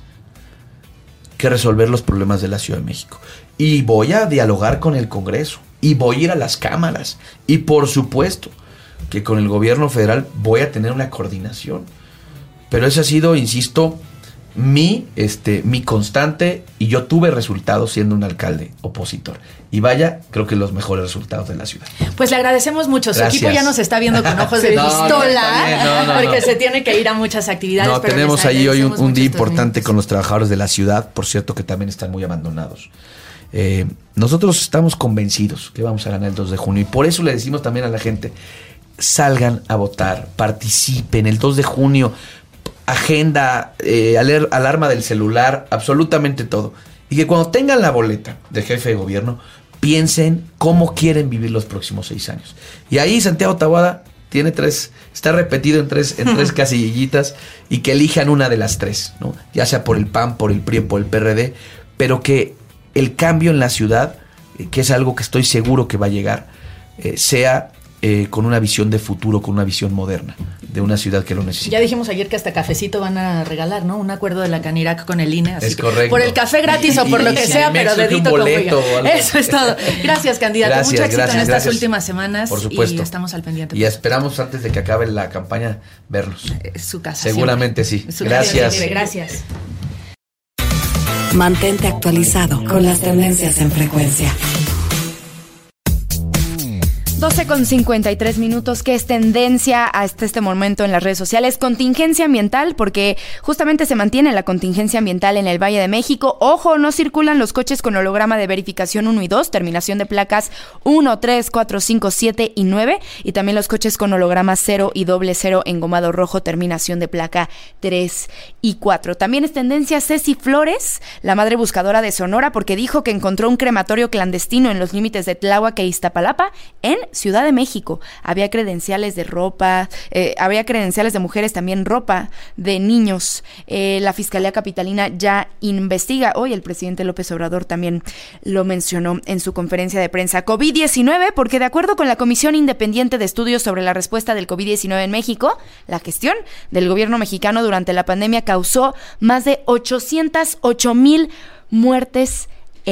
que resolver los problemas de la Ciudad de México. Y voy a dialogar con el Congreso, y voy a ir a las cámaras, y por supuesto que con el gobierno federal voy a tener una coordinación. Pero ese ha sido, insisto, mi, este, mi constante, y yo tuve resultados siendo un alcalde opositor. Y vaya, creo que los mejores resultados de la ciudad. Pues le agradecemos mucho. Su Gracias. equipo ya nos está viendo con ojos de no, pistola, no, no, no, porque no. se tiene que ir a muchas actividades. No, pero tenemos ahí hoy un, un día importante minutos. con los trabajadores de la ciudad, por cierto, que también están muy abandonados. Eh, nosotros estamos convencidos que vamos a ganar el dos de junio, y por eso le decimos también a la gente: salgan a votar, participen el dos de junio, agenda, eh, aler, alarma del celular, absolutamente todo. Y que cuando tengan la boleta de jefe de gobierno, piensen cómo quieren vivir los próximos seis años. Y ahí Santiago Taboada tiene tres, está repetido en tres, en tres casillitas, y que elijan una de las tres, ¿no? Ya sea por el P A N, por el P R I, por el P R D, pero que el cambio en la ciudad, eh, que es algo que estoy seguro que va a llegar, eh, sea Eh, con una visión de futuro, con una visión moderna de una ciudad que lo necesita. Ya dijimos ayer que hasta cafecito van a regalar, ¿no? Un acuerdo de la Canirac con el I N E. Así es correcto. Por el café gratis y, o por y, lo que y sea, si pero dedito con Eso es todo. Gracias, candidato. Gracias, Mucho éxito gracias, en estas gracias. últimas semanas. Por supuesto. Y estamos al pendiente. Y esperamos antes de que acabe la campaña verlos. Es su casa. Seguramente siempre. sí. Su Gracias. Casa, gracias. Mantente actualizado con las tendencias en frecuencia. doce con cincuenta y tres minutos, que es tendencia hasta este momento en las redes sociales. Contingencia ambiental, porque justamente se mantiene la contingencia ambiental en el Valle de México. Ojo, no circulan los coches con holograma de verificación uno y dos, terminación de placas uno, tres, cuatro, cinco, siete y nueve, y también los coches con holograma cero y doble cero engomado rojo, terminación de placa tres y cuatro. También es tendencia Ceci Flores, la madre buscadora de Sonora, porque dijo que encontró un crematorio clandestino en los límites de Tláhuac e Iztapalapa, en Ciudad de México. Había credenciales de ropa, eh, había credenciales de mujeres, también ropa de niños. Eh, la Fiscalía Capitalina ya investiga. Hoy el presidente López Obrador también lo mencionó en su conferencia de prensa. COVID diecinueve, porque de acuerdo con la Comisión Independiente de Estudios sobre la Respuesta del COVID diecinueve en México, la gestión del gobierno mexicano durante la pandemia causó más de ochocientas ocho mil muertes en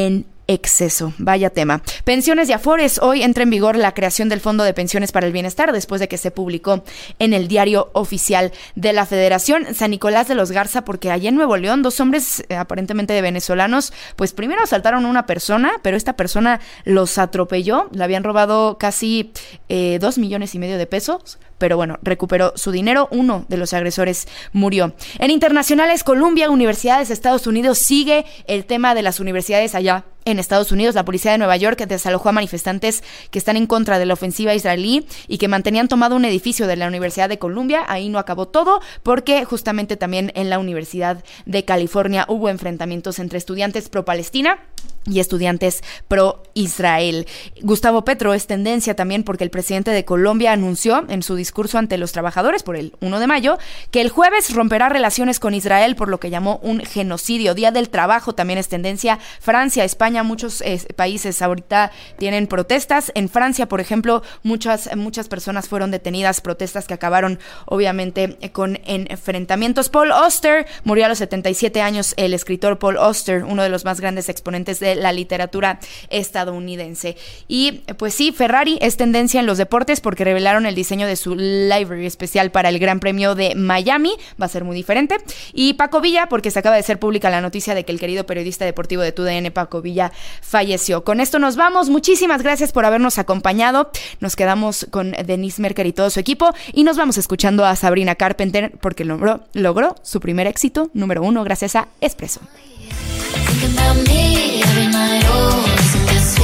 exceso. Vaya tema. Pensiones y afores. Hoy entra en vigor la creación del Fondo de Pensiones para el Bienestar después de que se publicó en el Diario Oficial de la Federación. San Nicolás de los Garza, porque allá en Nuevo León dos hombres eh, aparentemente de venezolanos, pues primero asaltaron a una persona, pero esta persona los atropelló. Le habían robado casi eh, dos millones y medio de pesos. Pero bueno, recuperó su dinero. Uno de los agresores murió. En internacionales, Columbia, universidades de Estados Unidos, sigue el tema de las universidades allá en Estados Unidos. La policía de Nueva York desalojó a manifestantes que están en contra de la ofensiva israelí y que mantenían tomado un edificio de la Universidad de Columbia. Ahí no acabó todo, porque justamente también en la Universidad de California hubo enfrentamientos entre estudiantes pro-Palestina y estudiantes pro-Israel. Gustavo Petro es tendencia también porque el presidente de Colombia anunció en su discurso ante los trabajadores por el primero de mayo que el jueves romperá relaciones con Israel por lo que llamó un genocidio. Día del Trabajo también es tendencia. Francia, España, muchos eh, países ahorita tienen protestas. En Francia, por ejemplo, muchas, muchas personas fueron detenidas, protestas que acabaron obviamente con enfrentamientos. Paul Auster murió a los setenta y siete años, el escritor Paul Auster, uno de los más grandes exponentes de la literatura estadounidense. Y pues sí, Ferrari es tendencia en los deportes porque revelaron el diseño de su livery especial para el Gran Premio de Miami. Va a ser muy diferente. Y Paco Villa, porque se acaba de hacer pública la noticia de que el querido periodista deportivo de T U D N, Paco Villa, falleció. Con esto nos vamos. Muchísimas gracias por habernos acompañado. Nos quedamos con Denise Merker y todo su equipo y nos vamos escuchando a Sabrina Carpenter porque logró, logró su primer éxito número uno gracias a Espresso.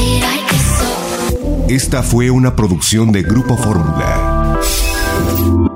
Esta fue una producción de Grupo Fórmula.